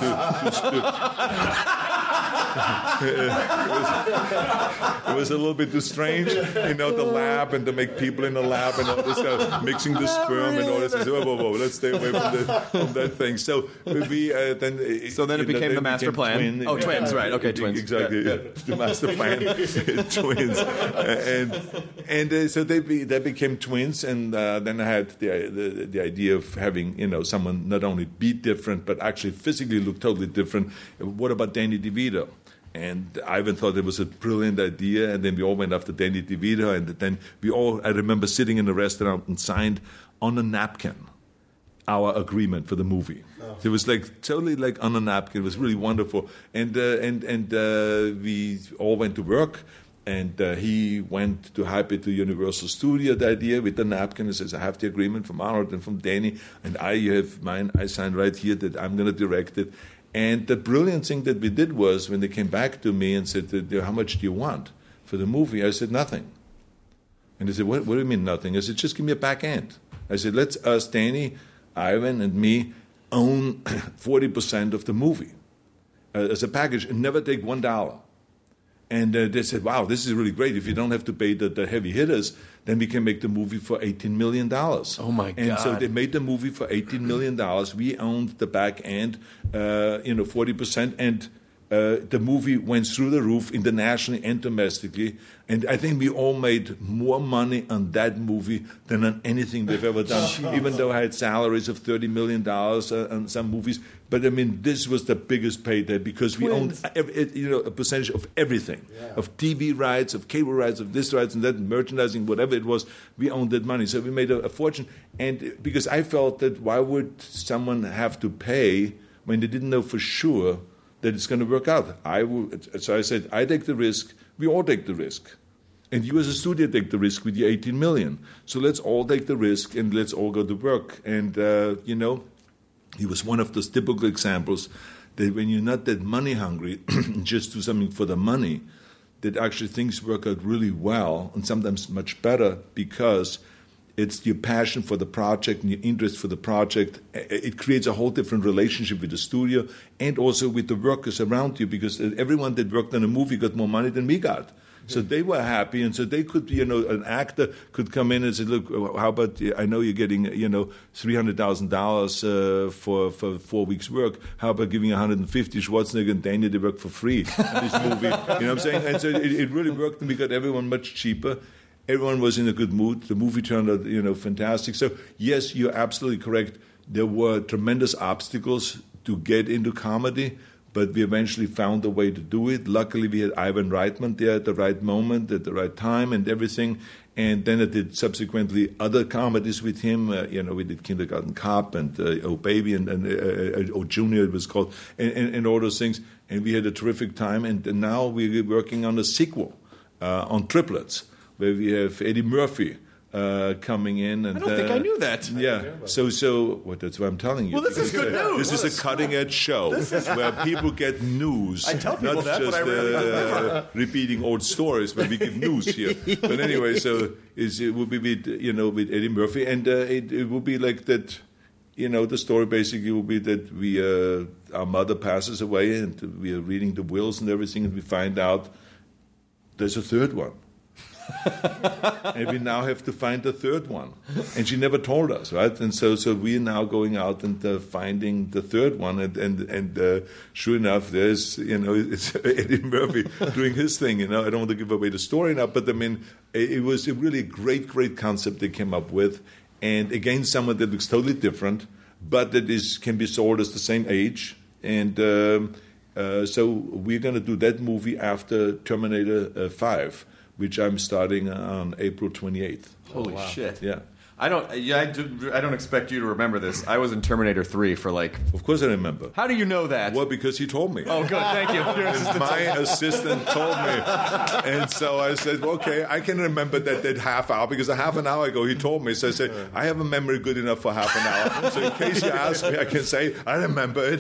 G: It was a little bit too strange, the lab, and to make people in the lab and all this mixing the sperm and all this. Whoa, let's stay away from that thing. So we then.
H: So then it became the master plan. Twins, right? Okay, twins.
G: Exactly. Yeah. The master plan, twins, and so they became twins, and then I had the idea of having someone not only be different but actually physically look totally different. What about Danny DeVito? And Ivan thought it was a brilliant idea, and then we all went after Danny DeVito, and then I remember sitting in a restaurant and signed on a napkin our agreement for the movie. Oh. It was totally on a napkin. It was really wonderful. And we all went to work, and he went to hype it to Universal Studio, the idea with the napkin. He says, I have the agreement from Arnold and from Danny, and you have mine. I signed right here that I'm going to direct it. And the brilliant thing that we did was when they came back to me and said, how much do you want for the movie? I said, nothing. And they said, what do you mean nothing? I said, just give me a back end. I said, let's us, Danny, Ivan, and me, own 40% of the movie as a package and never take $1. And they said, wow, this is really great. If you don't have to pay the heavy hitters, then we can make the movie for $18 million.
H: Oh, my God.
G: And so they made the movie for $18 million. We owned the back end, 40%. And the movie went through the roof internationally and domestically. And I think we all made more money on that movie than on anything we've ever done, even though I had salaries of $30 million on some movies. But, I mean, this was the biggest payday because we owned a percentage of everything, of TV rights, of cable rights, of this rights and that, merchandising, whatever it was, we owned that money. So we made a fortune. And because I felt that why would someone have to pay when they didn't know for sure that it's going to work out? So I said, I take the risk, we all take the risk. And you as a studio take the risk with your $18 million. So let's all take the risk and let's all go to work. And, he was one of those typical examples that when you're not that money hungry, just do something for the money, that actually things work out really well and sometimes much better because it's your passion for the project and your interest for the project. It creates a whole different relationship with the studio and also with the workers around you because everyone that worked on a movie got more money than we got. So they were happy, and so they could, an actor could come in and say, look, how about, I know you're getting, $300,000 for 4 weeks' work. How about giving 150 Schwarzenegger and Daniel to work for free in this movie? You know what I'm saying? And so it really worked, and we got everyone much cheaper. Everyone was in a good mood. The movie turned out, fantastic. So, yes, you're absolutely correct. There were tremendous obstacles to get into comedy, but we eventually found a way to do it. Luckily, we had Ivan Reitman there at the right moment, at the right time, and everything. And then I did subsequently other comedies with him. We did Kindergarten Cop and Oh Baby and Oh Junior, it was called, and all those things. And we had a terrific time. And now we're working on a sequel on Triplets, where we have Eddie Murphy coming in. And,
H: I don't think I knew that.
G: Yeah. So that's what I'm telling you.
H: Well, this is good news.
G: This is a cutting-edge show where people get news.
H: I tell people
G: not
H: that,
G: just
H: but I rarely deliver.
G: Repeating old stories, but we give news here. But anyway, so it will be with Eddie Murphy, and it will be like that. The story basically will be that our mother passes away, and we are reading the wills and everything, and we find out there's a third one. And we now have to find the third one, and she never told us, right? And so we are now going out and finding the third one, and sure enough, there's it's Eddie Murphy doing his thing. I don't want to give away the story now, but I mean, it was a really great concept they came up with, and again, someone that looks totally different, but that can be sold as the same age, and so we're going to do that movie after Terminator 5. Which I'm starting on April 28th.
H: Holy shit!
G: Yeah.
H: I don't expect you to remember this. I was in Terminator 3 for
G: Of course I remember.
H: How do you know that?
G: Well, because he told me.
H: Oh, good. Thank you.
G: My assistant told me. And so I said, okay, I can remember that half hour because a half an hour ago he told me. So I said, I have a memory good enough for half an hour. So in case you ask me, I can say, I remember it.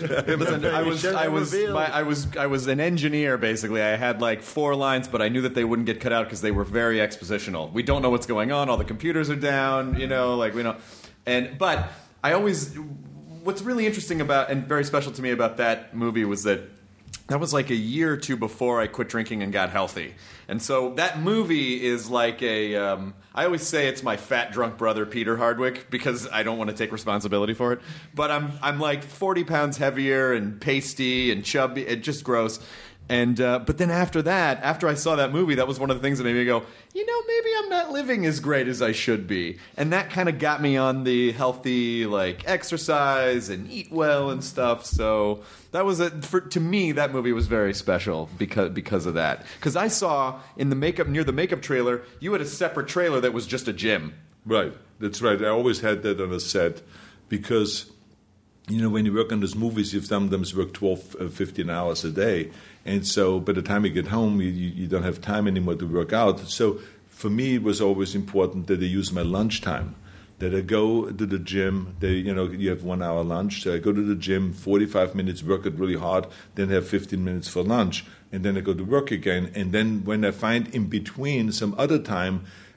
H: I was an engineer, basically. I had 4 lines, but I knew that they wouldn't get cut out because they were very expositional. We don't know what's going on. All the computers are down. But I always, what's really interesting about and very special to me about that movie was that was like a year or two before I quit drinking and got healthy. And so that movie is like I always say it's my fat drunk brother Peter Hardwick because I don't want to take responsibility for it. But I'm like 40 pounds heavier and pasty and chubby, just gross. And but then after I saw that movie, that was one of the things that made me go, maybe I'm not living as great as I should be. And that kind of got me on the healthy, exercise and eat well and stuff. So that was to me, that movie was very special because of that. Because I saw near the makeup trailer, you had a separate trailer that was just a gym.
G: Right. That's right. I always had that on a set because, when you work on these movies, you sometimes work 12, 15 hours a day. And so by the time you get home, you don't have time anymore to work out. So for me, it was always important that I use my lunchtime, that I go to the gym. You have 1 hour lunch. So I go to the gym, 45 minutes, work it really hard, then have 15 minutes for lunch. And then I go to work again. And then when I find in between some other time,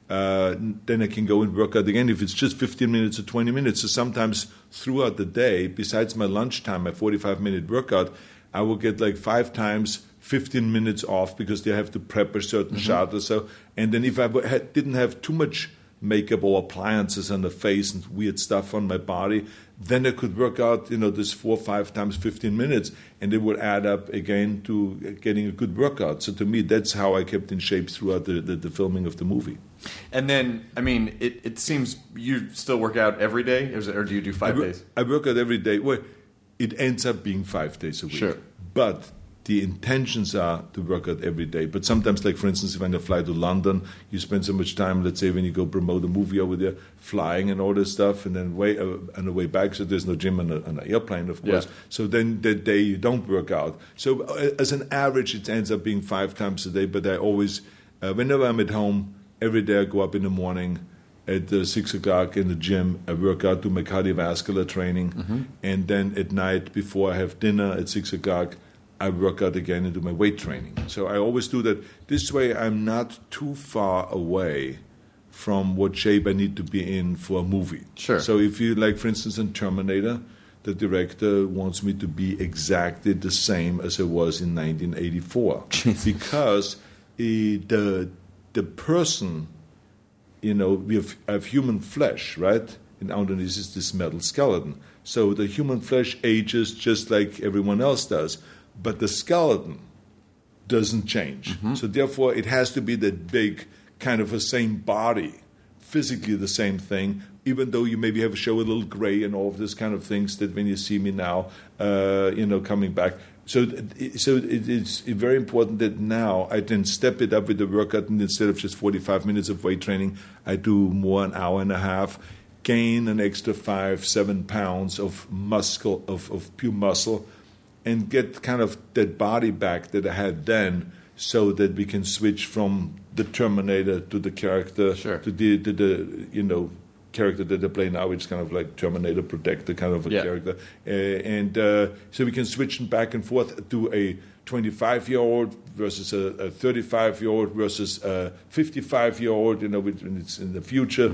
G: then I can go and work out again if it's just 15 minutes or 20 minutes. So sometimes throughout the day, besides my lunchtime, my 45-minute workout, I will get like 5 times 15 minutes off because they have to prep a certain shot or so. And then if I didn't have too much makeup or appliances on the face and weird stuff on my body, then I could work out, this 4 or 5 times 15 minutes, and it would add up again to getting a good workout. So to me, that's how I kept in shape throughout the filming of the movie.
H: And then, I mean, it seems you still work out every day, or do you do 5 days?
G: I work out every day. Well, it ends up being 5 days a week.
H: Sure.
G: But the intentions are to work out every day. But sometimes, like for instance, if I'm going to fly to London, you spend so much time, let's say when you go promote a movie over there, flying and all this stuff, and then on the way back, so there's no gym on an airplane, of course.
H: Yeah.
G: So then that day you don't work out. So as an average, it ends up being 5 times a day. But I always, whenever I'm at home, every day I go up in the morning at 6 o'clock in the gym. I work out, do my cardiovascular training, and then at night before I have dinner at 6 o'clock, I work out again and do my weight training. So I always do that. This way I'm not too far away from what shape I need to be in for a movie.
H: Sure.
G: So if you, like for instance in Terminator, the director wants me to be exactly the same as I was in 1984. Because the person, we have human flesh, right? And underneath is this metal skeleton. So the human flesh ages just like everyone else does. But the skeleton doesn't change. So therefore, it has to be that big, kind of a same body, physically the same thing, even though you maybe have a show a little gray and all of this kind of things that when you see me now, coming back. So it's very important that now I then step it up with the workout, and instead of just 45 minutes of weight training, I do more, an hour and a half, gain an extra 5-7 pounds of muscle, of pure muscle, and get kind of that body back that I had then, so that we can switch from the Terminator to the character, to the character that I play now, which is kind of like Terminator Protector kind of a character. And so we can switch back and forth to a 25-year-old versus a 35-year-old versus a 55-year-old, when it's in the future,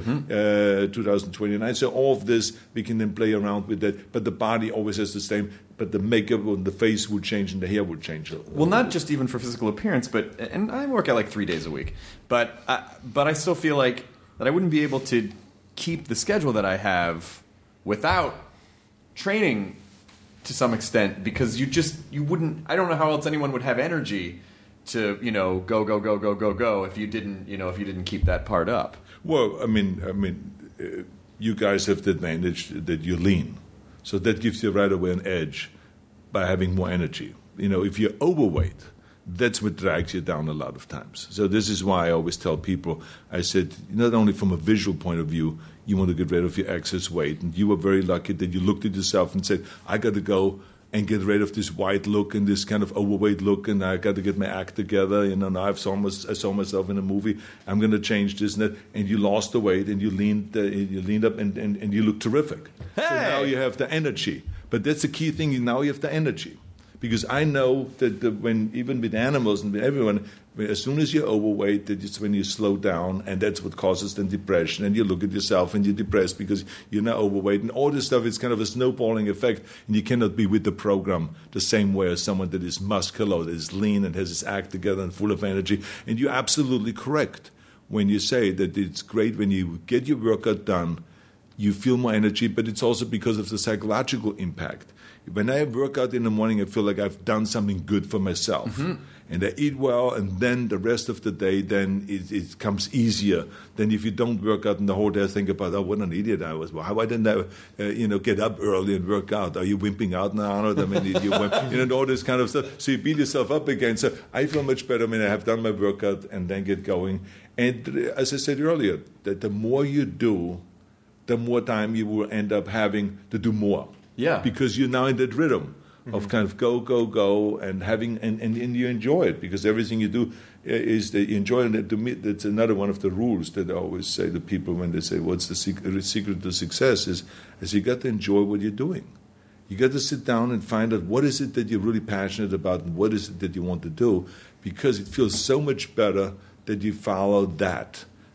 G: 2029. So all of this, we can then play around with that. But the body always has the same, but the makeup on the face will change and the hair will change.
H: Well, not just even for physical appearance, and I work out like 3 days a week. But I still feel like that I wouldn't be able to keep the schedule that I have without training to some extent, because you wouldn't. I don't know how else anyone would have energy to go if you didn't keep that part up.
G: Well, I mean, you guys have the advantage that you're lean, so that gives you right away an edge by having more energy. If you're overweight, that's what drags you down a lot of times. So this is why I always tell people, I said, not only from a visual point of view, you want to get rid of your excess weight. And you were very lucky that you looked at yourself and said, I got to go and get rid of this white look and this kind of overweight look, and I got to get my act together. Now I saw myself in a movie. I'm going to change this and that. And you lost the weight and you leaned up and you look terrific. Hey! So now you have the energy. But that's the key thing. Now you have the energy. Because I know that when even with animals and with everyone, as soon as you're overweight, that's when you slow down, and that's what causes then depression. And you look at yourself and you're depressed because you're now overweight, and all this stuff is kind of a snowballing effect. And you cannot be with the program the same way as someone that is muscular, that is lean, and has his act together and full of energy. And you're absolutely correct when you say that it's great when you get your workout done, you feel more energy, but it's also because of the psychological impact. When I work out in the morning, I feel like I've done something good for myself. And I eat well, and then the rest of the day, then it comes easier than if you don't work out and the whole day think about, what an idiot I was. Well, why didn't I, get up early and work out? Are you wimping out now, Arnold? I mean, all this kind of stuff. So you beat yourself up again. So I feel much better when I have done my workout and then get going. And as I said earlier, that the more you do, the more time you will end up having to do more.
H: Yeah.
G: Because you're now in that rhythm of kind of go, and having, and you enjoy it, because everything you do is that you enjoy it. And to me, that's another one of the rules that I always say to people when they say, what's the secret to success is you got to enjoy what you're doing. You got to sit down and find out what is it that you're really passionate about and what is it that you want to do, because it feels so much better that you follow that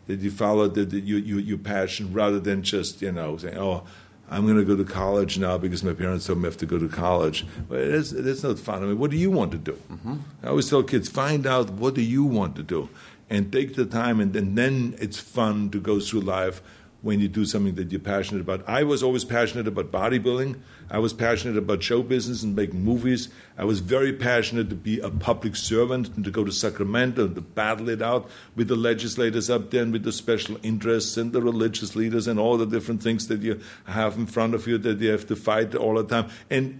G: that you follow your passion rather than just, saying, oh, I'm going to go to college now because my parents told me I have to go to college. Well, it's not fun. I mean, what do you want to do? Mm-hmm. I always tell kids, find out what do you want to do and take the time, and then it's fun to go through life when you do something that you're passionate about. I was always passionate about bodybuilding. I was passionate about show business and making movies. I was very passionate to be a public servant and to go to Sacramento and to battle it out with the legislators up there and with the special interests and the religious leaders and all the different things that you have in front of you that you have to fight all the time.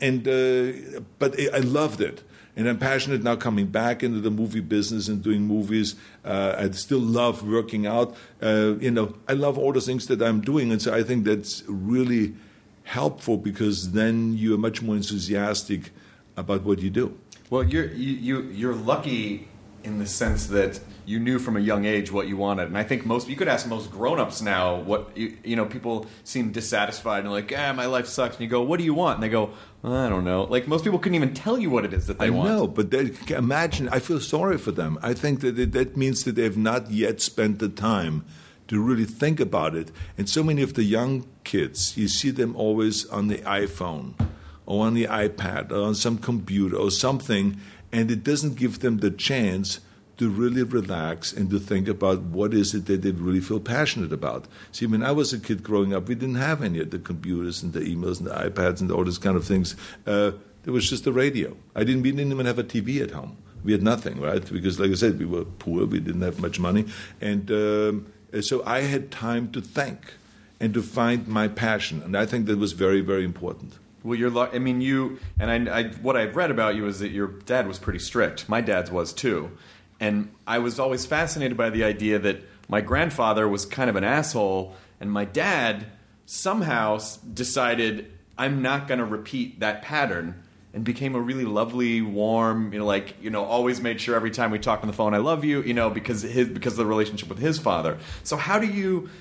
G: But I loved it. And I'm passionate now coming back into the movie business and doing movies. I still love working out. I love all the things that I'm doing. And so I think that's really helpful because then you're much more enthusiastic about what you do.
H: Well, you're lucky in the sense that you knew from a young age what you wanted. And I think you could ask most grown-ups now what, people seem dissatisfied and like, my life sucks. And you go, what do you want? And they go, I don't know. Like most people couldn't even tell you what it is that they want.
G: I know, but imagine, I feel sorry for them. I think that means that they've not yet spent the time to really think about it. And so many of the young kids, you see them always on the iPhone or on the iPad or on some computer or something, and it doesn't give them the chance to really relax and to think about what is it that they really feel passionate about. See, when I was a kid growing up, we didn't have any of the computers and the emails and the iPads and all these kind of things. There was just the radio. We didn't even have a TV at home. We had nothing, right? Because, like I said, we were poor. We didn't have much money. And so I had time to think and to find my passion. And I think that was very, very important.
H: Well, what I've read about you is that your dad was pretty strict. My dad's was too. And I was always fascinated by the idea that my grandfather was kind of an asshole, and my dad somehow decided, I'm not going to repeat that pattern, and became a really lovely, warm, always made sure every time we talked on the phone, I love you, because of the relationship with his father. So how do you,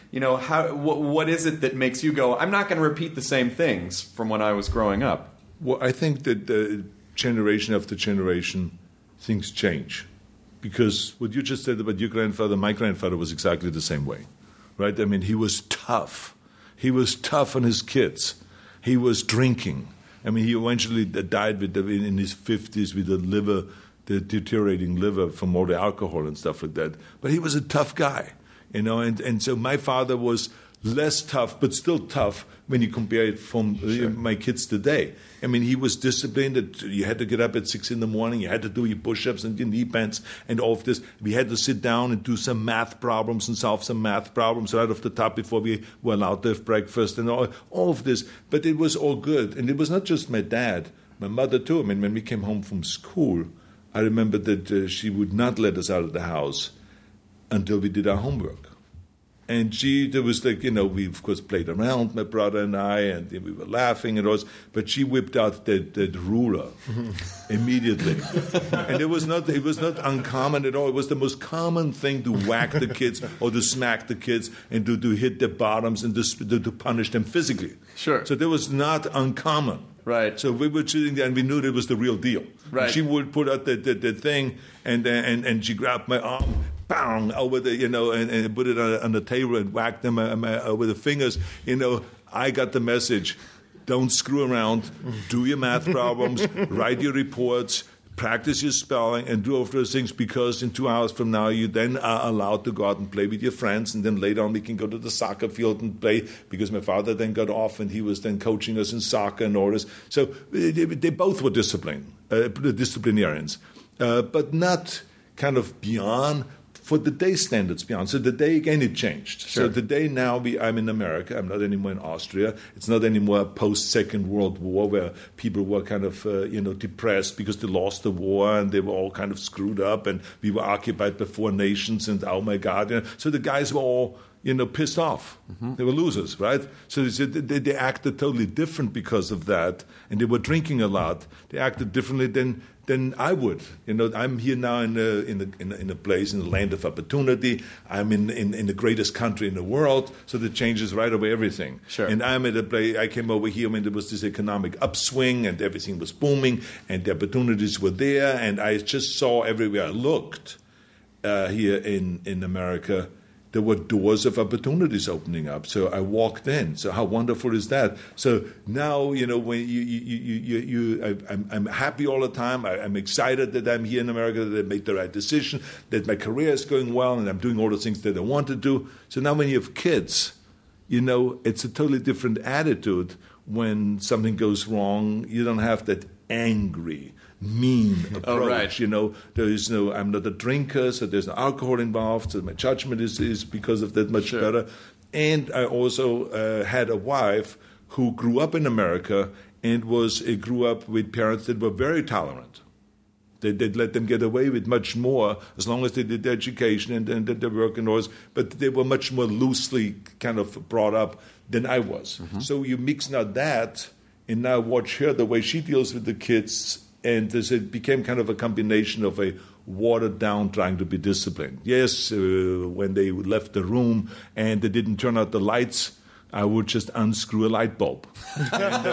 H: what is it that makes you go, I'm not going to repeat the same things from when I was growing up?
G: Well, I think that generation after generation, things change. Because what you just said about your grandfather, my grandfather was exactly the same way, right? I mean, he was tough. He was tough on his kids. He was drinking. I mean, he eventually died in his 50s with the deteriorating liver from all the alcohol and stuff like that. But he was a tough guy, and so my father was less tough, but still tough when you compare it from my kids today. I mean, he was disciplined. That you had to get up at 6 a.m. You had to do your push-ups and your knee bends and all of this. We had to sit down and do some math problems and solve some math problems right off the top before we were allowed to have breakfast and all of this. But it was all good. And it was not just my dad, my mother too. I mean, when we came home from school, I remember that she would not let us out of the house until we did our homework. And there was we of course played around, my brother and I, and we were laughing and all. But she whipped out that ruler immediately, and it was not uncommon at all. It was the most common thing to whack the kids or to smack the kids and to hit their bottoms and to punish them physically.
H: Sure.
G: So that was not uncommon.
H: Right.
G: So we were sitting there and we knew that it was the real deal.
H: Right.
G: And she would put out the thing and she grabbed my arm. Bang, over the, and put it on the table and whacked them over the fingers. I got the message. Don't screw around. Do your math problems. Write your reports. Practice your spelling and do all of those things, because in 2 hours from now you then are allowed to go out and play with your friends, and then later on we can go to the soccer field and play, because my father then got off and he was then coaching us in soccer and all this. So they both were disciplinarians, but not kind of beyond. For the day standards beyond. So the day, again, it changed.
H: Sure.
G: So the day now, I'm in America. I'm not anymore in Austria. It's not anymore post-Second World War where people were kind of, depressed because they lost the war and they were all kind of screwed up and we were occupied by 4 nations and, oh, my God. So the guys were all, pissed off. Mm-hmm. They were losers, right? So they acted totally different because of that, and they were drinking a lot. They acted differently than I would. I'm here now in a place, in the land of opportunity. I'm in the greatest country in the world, so that changes right away everything.
H: Sure.
G: And I'm at a place, I came over here when there was this economic upswing and everything was booming and the opportunities were there, and I just saw everywhere I looked here in America there were doors of opportunities opening up. So I walked in. So how wonderful is that? So now, when I'm happy all the time. I'm excited that I'm here in America, that I made the right decision, that my career is going well, and I'm doing all the things that I want to do. So now when you have kids, it's a totally different attitude. When something goes wrong, you don't have that angry, mean approach.
H: Oh, right.
G: There is no, I'm not a drinker, so there's no alcohol involved, so my judgment is because of that much better. And I also had a wife who grew up in America and grew up with parents that were very tolerant. They'd let them get away with much more as long as they did their education and did their work and all this, but they were much more loosely kind of brought up than I was. Mm-hmm. So you mix now that and now watch her, the way she deals with the kids, and it became kind of a combination of a watered down trying to be disciplined. Yes, when they left the room and they didn't turn out the lights, I would just unscrew a light bulb. And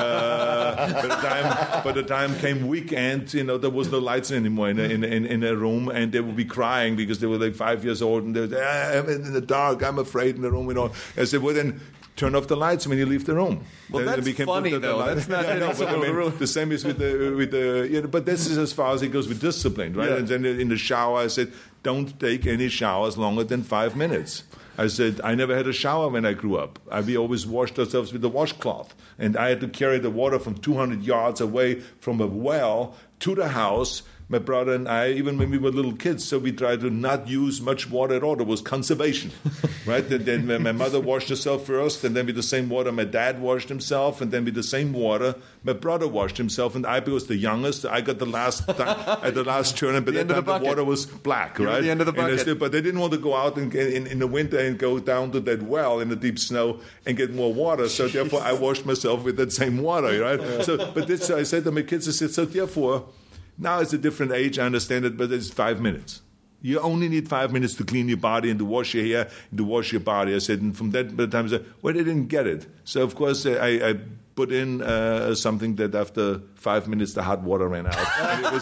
G: by the time came weekend, there was no lights anymore in a room, and they would be crying because they were like 5 years old, and they would say, I'm in the dark, I'm afraid in the room, I said, well then, turn off the lights when you leave the room.
H: Well, that's funny, though. That's not
G: the same is with the but this is as far as it goes with discipline, right? Yeah. And then in the shower, I said, don't take any showers longer than 5 minutes. I said, I never had a shower when I grew up. We always washed ourselves with a washcloth. And I had to carry the water from 200 yards away from a well to the house. My brother and I, even when we were little kids, so we tried to not use much water at all. There was conservation, right? And then my mother washed herself first, and then with the same water, my dad washed himself, and then with the same water, my brother washed himself, and I was the youngest. I got the last at the last turn, but then the water was black, right?
H: At the end of the bucket.
G: But they didn't want to go out in the winter and go down to that well in the deep snow and get more water. So therefore, I washed myself with that same water, right? I said to my kids, I said, so therefore. Now it's a different age, I understand it, but it's 5 minutes. You only need 5 minutes to clean your body and to wash your hair and to wash your body. I said, and from that time I said, well, they didn't get it. So, of course, I put in something that after 5 minutes the hot water ran out. And it was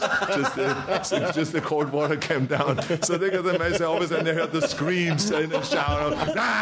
G: just the cold water came down. So they got the mess. All of a sudden they heard the screams in the shower.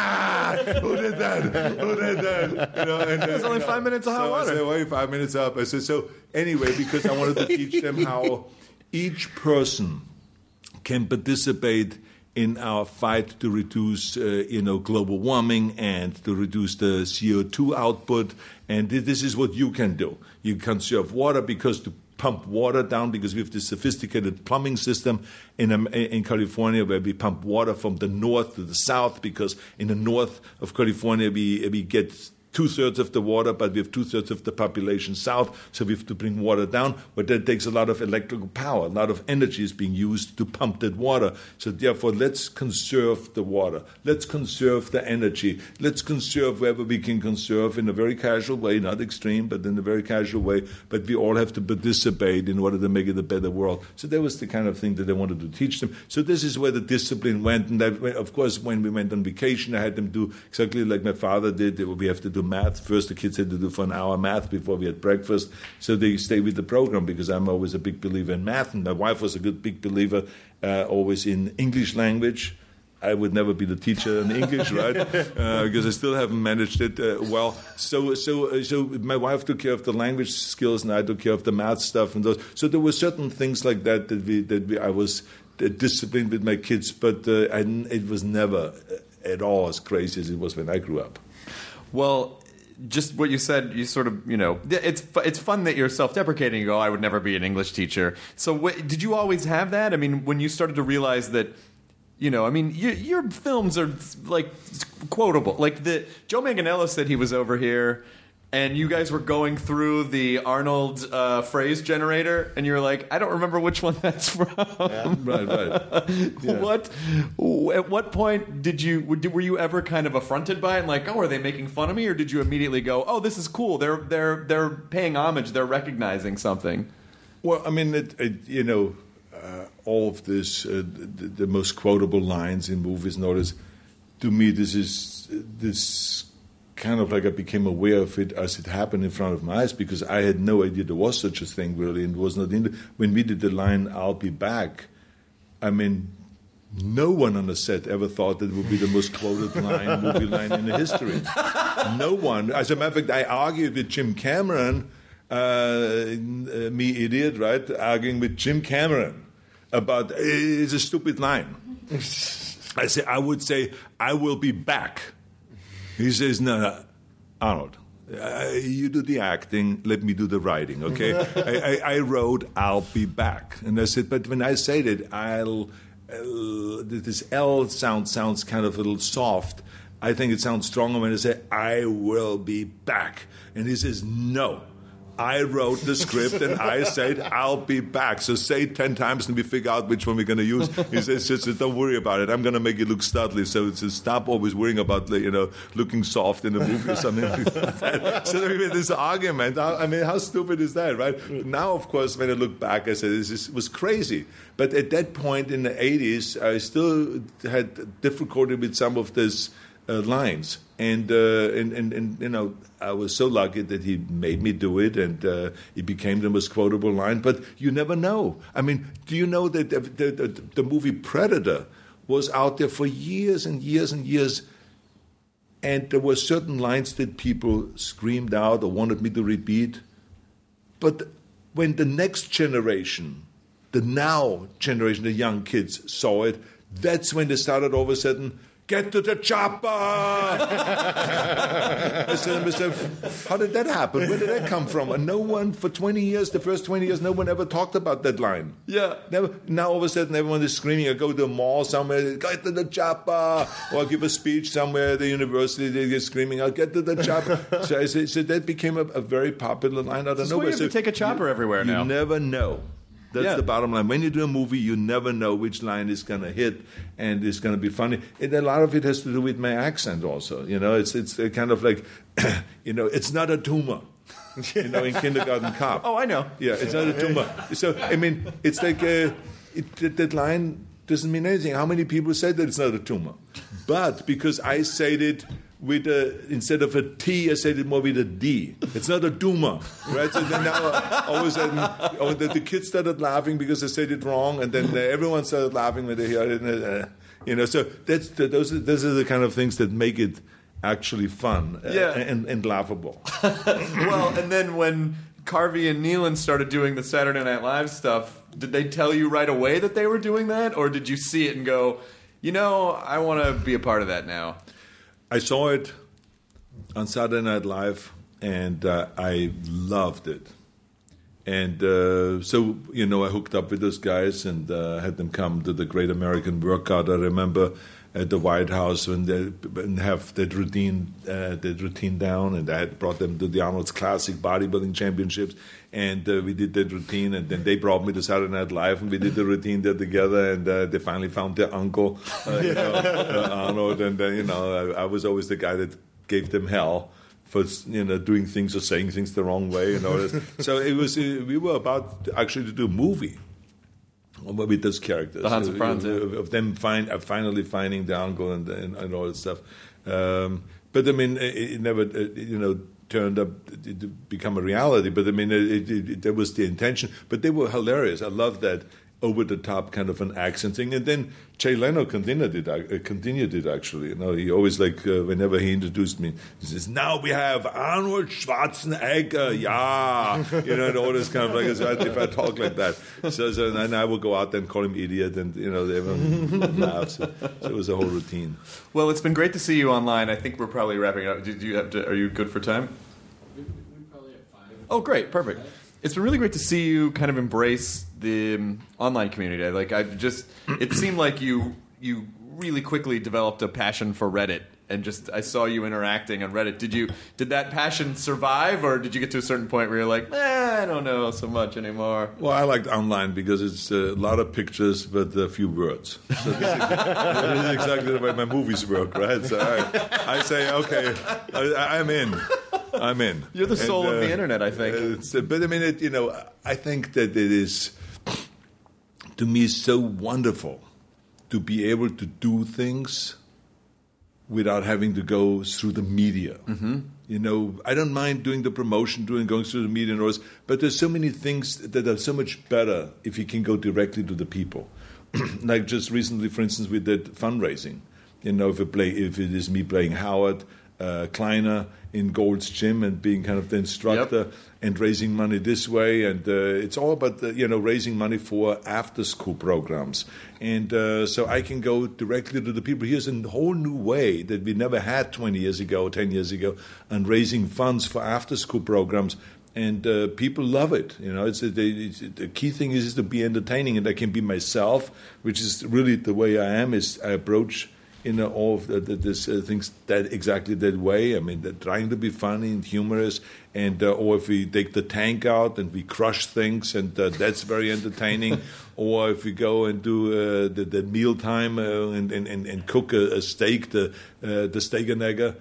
G: Who did that? Who did that? And
H: it was only 5 minutes of hot water.
G: I said, wait, 5 minutes up. I said, so anyway, because I wanted to teach them how each person can participate in our fight to reduce, global warming and to reduce the CO2 output. And this is what you can do. You conserve water because to pump water down, because we have this sophisticated plumbing system in California where we pump water from the north to the south, because in the north of California we get 2/3 of the water, but we have 2/3 of the population south, so we have to bring water down. But that takes a lot of electrical power. A lot of energy is being used to pump that water. So therefore, let's conserve the water. Let's conserve the energy. Let's conserve wherever we can conserve in a very casual way, not extreme, but in a very casual way. But we all have to participate in order to make it a better world. So that was the kind of thing that I wanted to teach them. So this is where the discipline went. And of course, when we went on vacation, I had them do exactly like my father did. We have to do math. First, the kids had to do for an hour math before we had breakfast. So they stay with the program because I'm always a big believer in math. And my wife was a big believer always in English language. I would never be the teacher in English, right? Because I still haven't managed it well. So my wife took care of the language skills, and I took care of the math stuff and those. So there were certain things like that I was disciplined with my kids, but it was never at all as crazy as it was when I grew up.
H: Well, just what you said, you sort of, it's fun that you're self-deprecating. You go, I would never be an English teacher. So did you always have that? I mean, when you started to realize that, your films are like quotable. Like Joe Manganiello said he was over here, and you guys were going through the Arnold phrase generator, and you were like, I don't remember which one that's from.
G: Yeah, right. Yeah.
H: At what point were you ever kind of affronted by it, and like, oh, are they making fun of me, or did you immediately go, oh, this is cool? They're paying homage. They're recognizing something.
G: Well, I mean, all of this, the most quotable lines in movies and all this, to me, this kind of like I became aware of it as it happened in front of my eyes, because I had no idea there was such a thing really, and was not when we did the line "I'll be back." I mean, No one on the set ever thought that it would be the most quoted movie line in the history. No one. As a matter of fact, I argued with Jim Cameron, me idiot, right? Arguing with Jim Cameron about it's a stupid line. I would say, I will be back. He says, no, Arnold, you do the acting, let me do the writing, okay? I wrote, I'll be back. And I said, but when I say that, this L sounds kind of a little soft. I think it sounds stronger when I say, I will be back. And he says, no. I wrote the script and I said, I'll be back. So say it 10 times and we figure out which one we're going to use. He says, just don't worry about it. I'm going to make it look studly. So it's stop always worrying about, looking soft in a movie or something like that. So we had this argument. I mean, how stupid is that, right? Now, of course, when I look back, I said, this was crazy. But at that point in the 80s, I still had difficulty with some of these lines. And I was so lucky that he made me do it, and it became the most quotable line. But you never know. I mean, do you know that the movie Predator was out there for years and years and years, and there were certain lines that people screamed out or wanted me to repeat. But when the next generation, the now generation, the young kids saw it, that's when they started all of a sudden, get to the chopper! I said to myself, how did that happen? Where did that come from? And no one, for 20 years, the first 20 years, no one ever talked about that line.
H: Yeah.
G: Never. Now all of a sudden everyone is screaming. I go to a mall somewhere, get to the chopper! Or I give a speech somewhere at the university, they get screaming, I'll get to the chopper. So that became a very popular line out of nowhere.
H: You have to take a chopper everywhere now.
G: You never know. That's the bottom line. When you do a movie, you never know which line is going to hit and it's going to be funny. And a lot of it has to do with my accent also. It's kind of like, it's not a tumor. In Kindergarten Cop.
H: Oh, I know.
G: Yeah, it's not a tumor. So, I mean, it's like that line doesn't mean anything. How many people say that it's not a tumor? But because I said it with instead of a T, I said it more with a D. It's not a doomer, right? So then now all of a sudden, the kids started laughing because I said it wrong, and then everyone started laughing when they heard it. So those are the kind of things that make it actually fun and laughable.
H: Well, and then when Carvey and Nealon started doing the Saturday Night Live stuff, did they tell you right away that they were doing that, or did you see it and go, I want to be a part of that now?
G: I saw it on Saturday Night Live, and I loved it. And so, I hooked up with those guys and had them come to the Great American Workout. I remember at the White House when they have that routine down, and I had brought them to the Arnold's Classic Bodybuilding Championships, and we did that routine, and then they brought me to Saturday Night Live, and we did the routine there together, and they finally found their uncle, Arnold, and I was always the guy that gave them hell for doing things or saying things the wrong way, So it was we were about actually to do a movie with those characters,
H: the Hans and Franz,
G: of them finally finding the uncle and all that stuff. But I mean, it never turned up to become a reality. But I mean, that was the intention. But they were hilarious. I love that over-the-top kind of an accent thing. And then Jay Leno continued it, actually. He always, whenever he introduced me, he says, now we have Arnold Schwarzenegger, and all this kind of if I talk like that. So and I will go out there and call him idiot, and, everyone laughs. So it was a whole routine.
H: Well, it's been great to see you online. I think we're probably wrapping up. Are you good for time?
J: We probably have 5.
H: Oh, great. Perfect. It's been really great to see you kind of embrace the online community. It seemed like you really quickly developed a passion for Reddit, and I saw you interacting on Reddit. Did that passion survive, or did you get to a certain point where you're like, I don't know so much anymore?
G: Well, I liked online because it's a lot of pictures but a few words. So this is exactly the way my movies work, right? So I say, okay, I'm in.
H: You're the soul of the internet, I think.
G: But I mean, I think that it is, to me, so wonderful to be able to do things without having to go through the media. Mm-hmm. I don't mind doing the promotion, going through the media and all this, but there's so many things that are so much better if you can go directly to the people. like just recently, for instance, we did fundraising. If it is me playing Howard Kleiner in Gold's Gym and being kind of the instructor and raising money this way, and it's all about raising money for after-school programs, and so I can go directly to the people. Here's a whole new way that we never had 20 years ago, 10 years ago, and raising funds for after-school programs. And people love it. The key thing is to be entertaining, and I can be myself, which is really the way I am. Is I approach all of these things that exactly that way. I mean, they're trying to be funny and humorous, and or if we take the tank out and we crush things, and that's very entertaining. Or if we go and do the mealtime and cook a steak, the Stegenegger,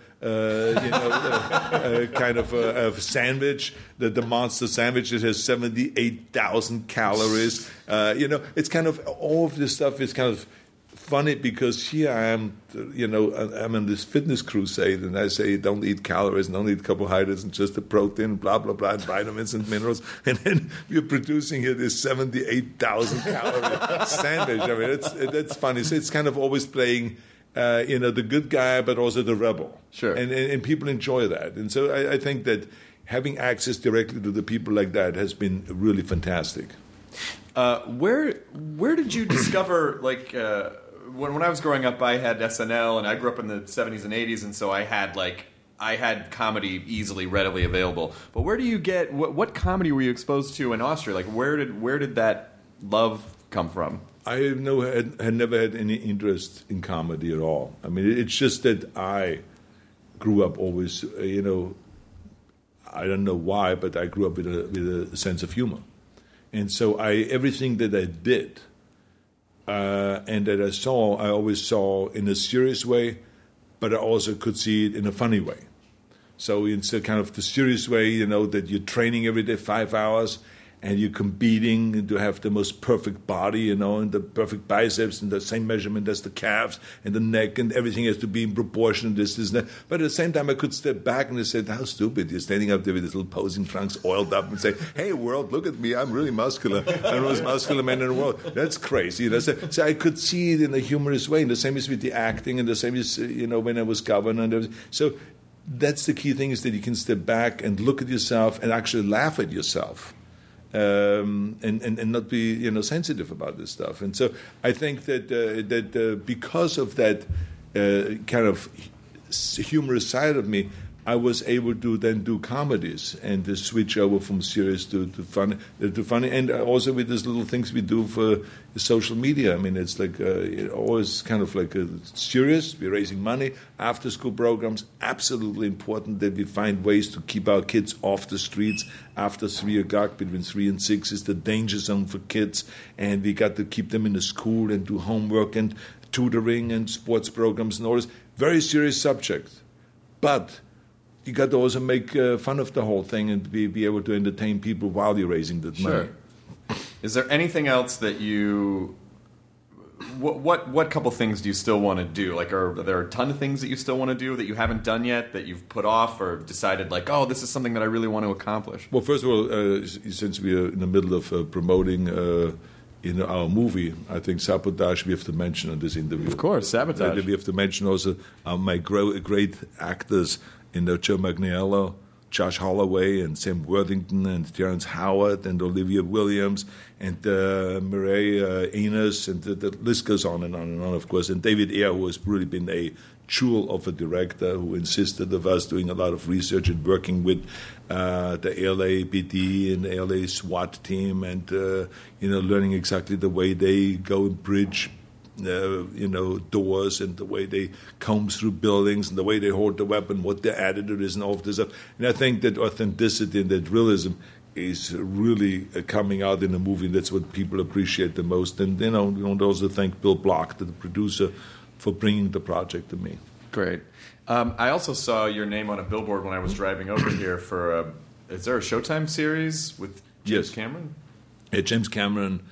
G: kind of a sandwich, the monster sandwich that has 78,000 calories. It's kind of all of this stuff is kind of funny because here I am, I'm on this fitness crusade, and I say don't eat calories, don't eat carbohydrates, and just the protein, blah, blah, blah, and vitamins and minerals. And then we're producing here this 78,000 calorie sandwich. I mean, that's funny. So it's kind of always playing, the good guy, but also the rebel.
H: Sure.
G: And people enjoy that. And so I think that having access directly to the people like that has been really fantastic.
H: Where did you discover, when I was growing up, I had SNL, and I grew up in the 70s and 80s, and so I had comedy easily, readily available. But where do you get what comedy were you exposed to in Austria? Like, where did that love come from?
G: I had never had any interest in comedy at all. I mean, it's just that I grew up always, I don't know why, but I grew up with a sense of humor, and so everything that I did. And that I always saw in a serious way, but I also could see it in a funny way. So it's a kind of the serious way, that you're training every day 5 hours, and you're competing to have the most perfect body, and the perfect biceps, and the same measurement as the calves, and the neck, and everything has to be in proportion, this, and that. But at the same time, I could step back and I said, how stupid. You're standing up there with these little posing trunks oiled up and say, hey, world, look at me. I'm really muscular. I'm the most muscular man in the world. That's crazy. So I could see it in a humorous way. And the same is with the acting, and the same is, when I was governor. And everything. So that's the key thing, is that you can step back and look at yourself and actually laugh at yourself. And not be sensitive about this stuff, and so I think that because of that kind of humorous side of me, I was able to then do comedies and to switch over from serious to funny, and also with these little things we do for social media. I mean, it's like always kind of like serious. We're raising money, after-school programs. Absolutely important that we find ways to keep our kids off the streets after 3 o'clock. Between 3 and 6 is the danger zone for kids, and we got to keep them in the school and do homework and tutoring and sports programs and all this. Very serious subject, but you got to also make fun of the whole thing and be able to entertain people while you're raising that money.
H: Is there anything else that you... What couple things do you still want to do? Like, are there a ton of things that you still want to do that you haven't done yet, that you've put off or decided, like, oh, this is something that I really want to accomplish?
G: Well, first of all, since we are in the middle of promoting our movie, I think Sabotage we have to mention in this interview.
H: Of course, Sabotage.
G: We have to mention also my great actors, Joe Manganiello, Josh Holloway, and Sam Worthington, and Terrence Howard, and Olivia Williams, and Mireille Enos, and the list goes on and on and on, of course. And David Ayer, who has really been a jewel of a director, who insisted of us doing a lot of research and working with the LAPD and the LA SWAT team, and learning exactly the way they go and bridge doors, and the way they comb through buildings, and the way they hold the weapon, what their attitude is, and all of this stuff. And I think that authenticity and that realism is really coming out in the movie. That's what people appreciate the most. And we want to also thank Bill Block, the producer, for bringing the project to me.
H: Great. I also saw your name on a billboard when I was driving over here for is there a Showtime series with James Cameron?
G: Yeah, James Cameron.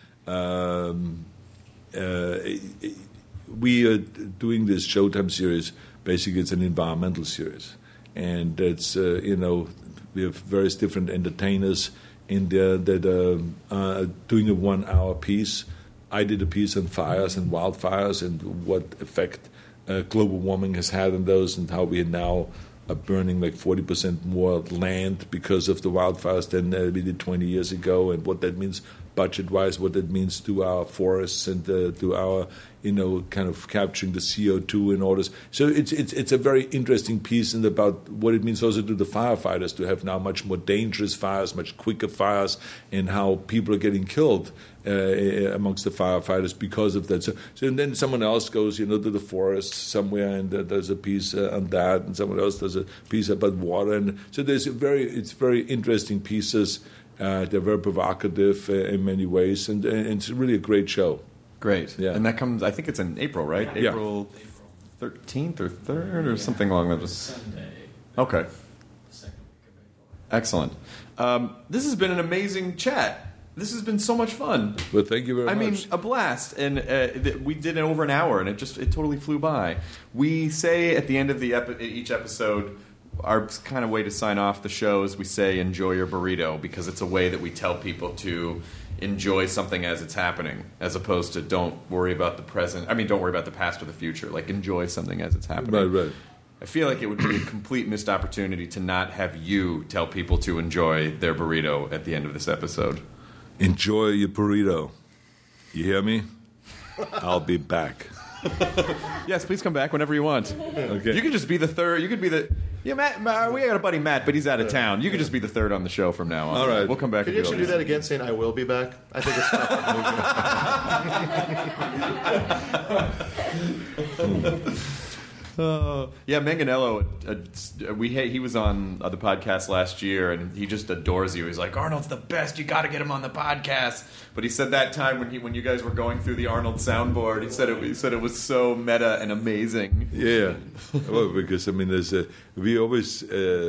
G: We are doing this Showtime series. Basically, it's an environmental series, and it's we have various different entertainers in there that are doing a 1 hour piece I did a piece on fires and wildfires and what effect global warming has had on those, and how we are now burning like 40% more land because of the wildfires than we did 20 years ago, and what that means budget-wise, what that means to our forests and to our, kind of capturing the CO2 and all this. So it's a very interesting piece, and about what it means also to the firefighters to have now much more dangerous fires, much quicker fires, and how people are getting killed amongst the firefighters because of that. So and then someone else goes, to the forest somewhere, and there's a piece on that, and someone else does a piece about water, and so it's very interesting pieces. They're very provocative in many ways, and it's really a great show.
H: Great.
G: Yeah.
H: And that comes, I think it's in April, right?
G: Yeah.
H: April 13th or 3rd or something along those.
J: Sunday.
H: Okay.
J: Second week of April.
H: Excellent. This has been an amazing chat. This has been so much fun.
G: Well, thank you very much.
H: I mean, a blast. And we did it over an hour, and it totally flew by. We say at the end of each episode, our kind of way to sign off the show is we say, enjoy your burrito, because it's a way that we tell people to enjoy something as it's happening, as opposed to don't worry about the present. I mean, don't worry about the past or the future. Like, enjoy something as it's happening.
G: Right.
H: I feel like it would be a complete missed opportunity to not have you tell people to enjoy their burrito at the end of this episode.
G: Enjoy your burrito. You hear me? I'll be back.
H: Yes, please come back whenever you want.
G: Okay.
H: You could just be the third. You could be the... Yeah, Matt, we got a buddy Matt, but he's out of town. You could just be the third on the show from now on.
G: All right.
H: We'll come back.
I: Could you actually do that again, saying "I will be back"? I think it's
H: yeah, Manganello, he was on the podcast last year, and he just adores you. He's like, Arnold's the best. You got to get him on the podcast. But he said that time when you guys were going through the Arnold soundboard, he said it was so meta and amazing.
G: Yeah, well, because I mean, we always.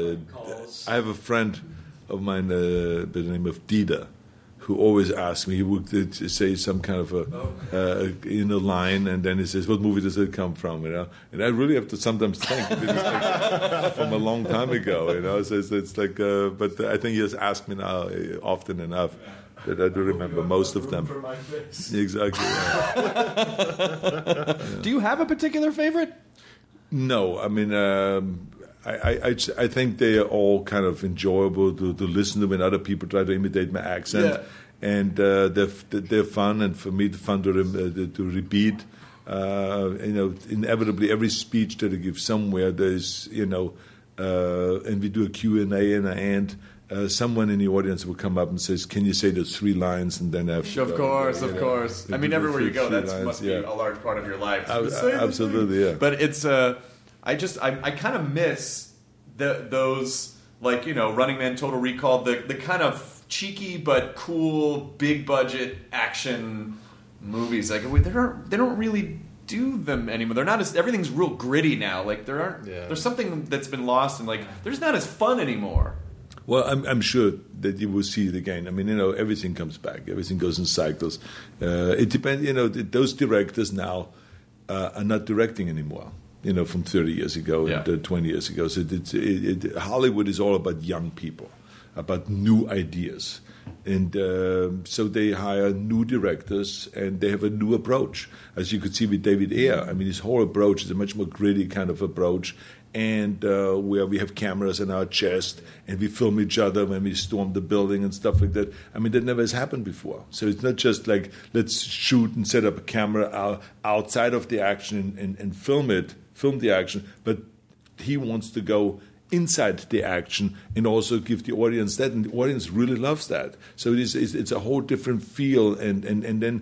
G: I have a friend of mine by the name of Dieter, who always asks me. He would say some kind of a line, and then he says, "What movie does it come from?" And I really have to sometimes think it's like from a long time ago. So it's like, but I think he has asked me now often enough that I do remember most of them.
J: For my face.
G: Exactly. Yeah.
H: Do you have a particular favorite?
G: No, I mean, I think they are all kind of enjoyable to listen to when other people try to imitate my accent, and they're fun, and for me, it's fun to repeat. Inevitably, every speech that I give somewhere, there's and we do a Q&A in the end. Someone in the audience will come up and says, "Can you say those 3 lines?" And then after,
H: Of course. I mean, everywhere you go, that must be a large part of your life.
G: Absolutely, yeah.
H: But it's I kind of miss those, like, Running Man, Total Recall, the kind of cheeky but cool big budget action movies. Like, they don't really do them anymore. They're not as, everything's real gritty now. Like, there's something that's been lost, and like there's not as fun anymore.
G: Well, I'm sure that you will see it again. I mean, everything comes back. Everything goes in cycles. It depends. Those directors now are not directing anymore. From 30 years ago and 20 years ago. So Hollywood is all about young people, about new ideas. And so they hire new directors, and they have a new approach. As you could see with David Ayer, I mean, his whole approach is a much more gritty kind of approach, and where we have cameras in our chest, and we film each other when we storm the building and stuff like that. I mean, that never has happened before. So it's not just like, let's shoot and set up a camera outside of the action and film the action, but he wants to go inside the action and also give the audience that, and the audience really loves that. So it's a whole different feel, and then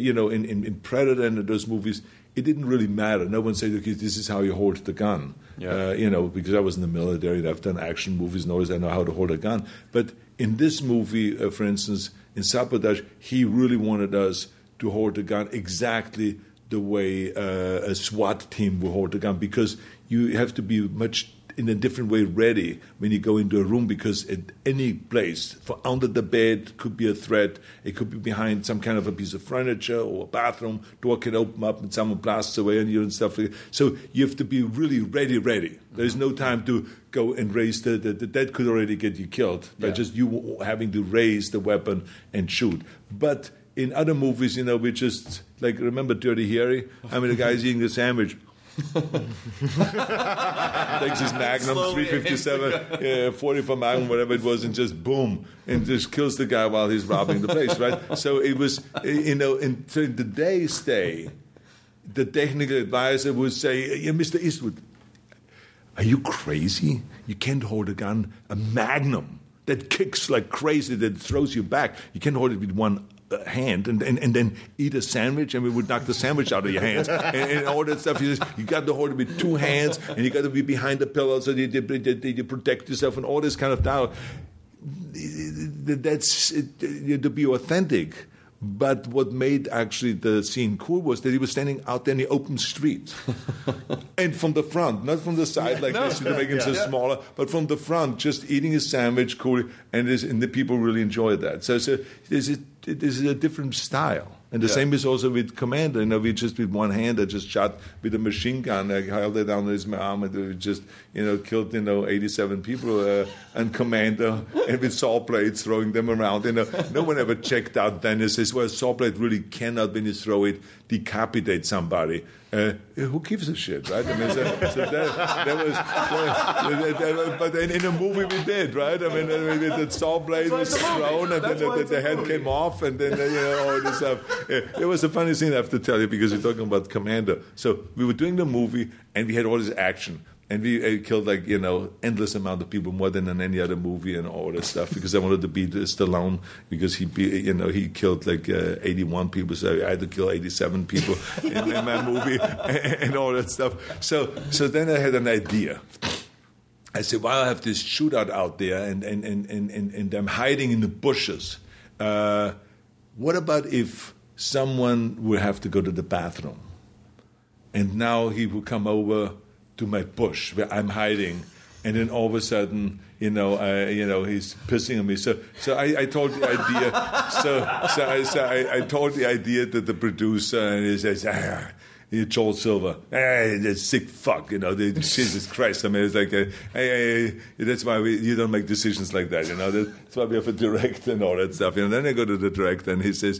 G: in Predator and those movies, it didn't really matter. No one said, okay, this is how you hold the gun. Because I was in the military and I've done action movies and always I know how to hold a gun. But in this movie, for instance, in Sabotage, he really wanted us to hold the gun exactly the way a SWAT team will hold the gun, because you have to be much in a different way ready when you go into a room, because at any place, for under the bed could be a threat, it could be behind some kind of a piece of furniture or a bathroom, door can open up and someone blasts away on you and stuff like that. So you have to be really ready. There's no time to go and raise that could already get you killed by just you having to raise the weapon and shoot. But in other movies, we just, like, remember Dirty Harry? I mean, the guy's eating the sandwich. Takes his Magnum, 357, 44 Magnum, whatever it was, and just boom, and just kills the guy while he's robbing the place, right? So it was, in today's day, the technical advisor would say, Mr. Eastwood, are you crazy? You can't hold a gun, a Magnum that kicks like crazy, that throws you back. You can't hold it with one hand and then eat a sandwich, and we would knock the sandwich out of your hands and all that stuff. You got to hold it with two hands, and you got to be behind the pillow so that you protect yourself and all this kind of stuff. That's to be authentic. But what made actually the scene cool was that he was standing out there in the open street. And from the front, not from the side this to make him smaller, but from the front, just eating his sandwich cool, and the people really enjoyed that. So there's a different style. And the same is also with Commander. We just with one hand, I just shot with a machine gun. I held it down his arm, and we just, killed, 87 people and Commander, and with saw blades throwing them around. No one ever checked out then and says, well, saw blade really cannot, when you throw it, decapitate somebody. Who gives a shit, right? I mean, but in a movie we did, right? I mean, the saw blade was thrown, and then the head came off, and then all this stuff. It was a funny scene I have to tell you, because you're talking about Commander. So we were doing the movie, and we had all this action. And we killed endless amount of people, more than in any other movie and all that stuff, because I wanted to beat Stallone, because he killed 81 people, so I had to kill 87 people in my movie and all that stuff. So then I had an idea. I said, well, I have this shootout out there, and I'm hiding in the bushes. What about if someone would have to go to the bathroom, and now he will come over to my bush where I'm hiding, and then all of a sudden, he's pissing on me. So I told the idea. I told the idea to the producer, and he says, Joel Silver, that sick fuck, Jesus Christ. I mean, it's like, that's why you don't make decisions like that, That's why we have a director and all that stuff. And then I go to the director, and he says,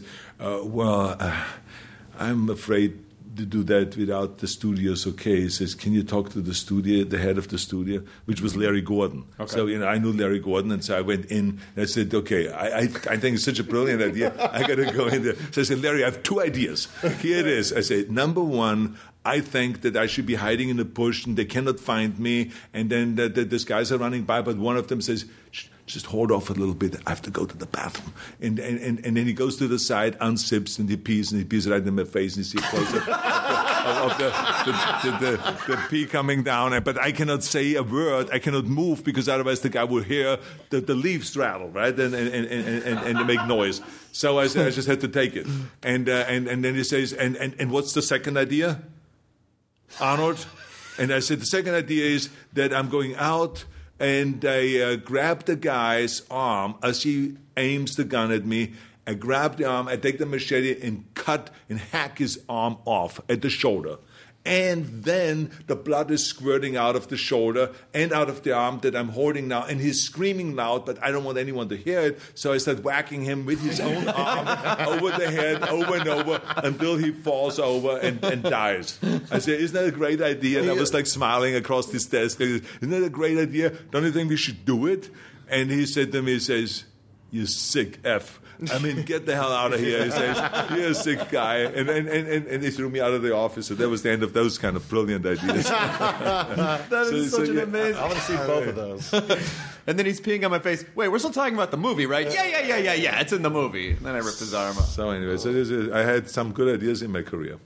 G: I'm afraid to do that without the studio's okay. He says, can you talk to the head of the studio, which was Larry Gordon. Okay. So, I knew Larry Gordon, and so I went in, and I said, okay, I think it's such a brilliant idea. I got to go in there. So I said, Larry, I have two ideas. Here it is. I said, number one, I think that I should be hiding in the bush, and they cannot find me, and then these guys are running by, but one of them says, just hold off a little bit. I have to go to the bathroom. And then he goes to the side, unzips, and he pees right in my face, and you see a close-up of the pee coming down. But I cannot say a word. I cannot move, because otherwise the guy will hear the leaves rattle, right, and make noise. So I just had to take it. And then he says, and what's the second idea, Arnold? And I said, the second idea is that I'm going out, and I grab the guy's arm as he aims the gun at me. I grab the arm, I take the machete and cut and hack his arm off at the shoulder. And then the blood is squirting out of the shoulder and out of the arm that I'm holding now. And he's screaming loud, but I don't want anyone to hear it. So I start whacking him with his own arm over the head, over and over, until he falls over and dies. I said, isn't that a great idea? And I was smiling across this desk. Isn't that a great idea? Don't you think we should do it? And he said to me, he says, you sick F. I mean, get the hell out of here. He says, you're a sick guy. And he threw me out of the office. So that was the end of those kind of brilliant ideas.
H: That is such an amazing...
I: I want to see both of those.
H: And then he's peeing on my face. Wait, we're still talking about the movie, right? Yeah. It's in the movie. And then I ripped his arm off.
G: So anyway, I had some good ideas in my career.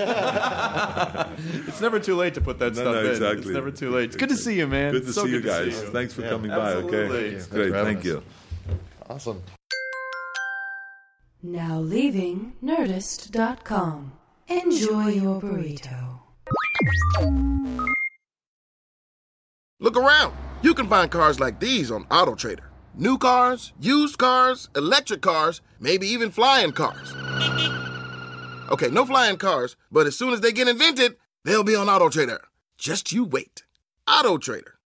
H: It's never too late to put that stuff in.
G: Exactly.
H: It's never too late. It's good to see you, man.
G: Good to see you guys. Thanks for coming by, okay?
H: It's
G: great, thank you.
I: Awesome.
F: Now leaving Nerdist.com. Enjoy your burrito.
K: Look around. You can find cars like these on AutoTrader. New cars, used cars, electric cars, maybe even flying cars. Okay, no flying cars, but as soon as they get invented, they'll be on AutoTrader. Just you wait. AutoTrader.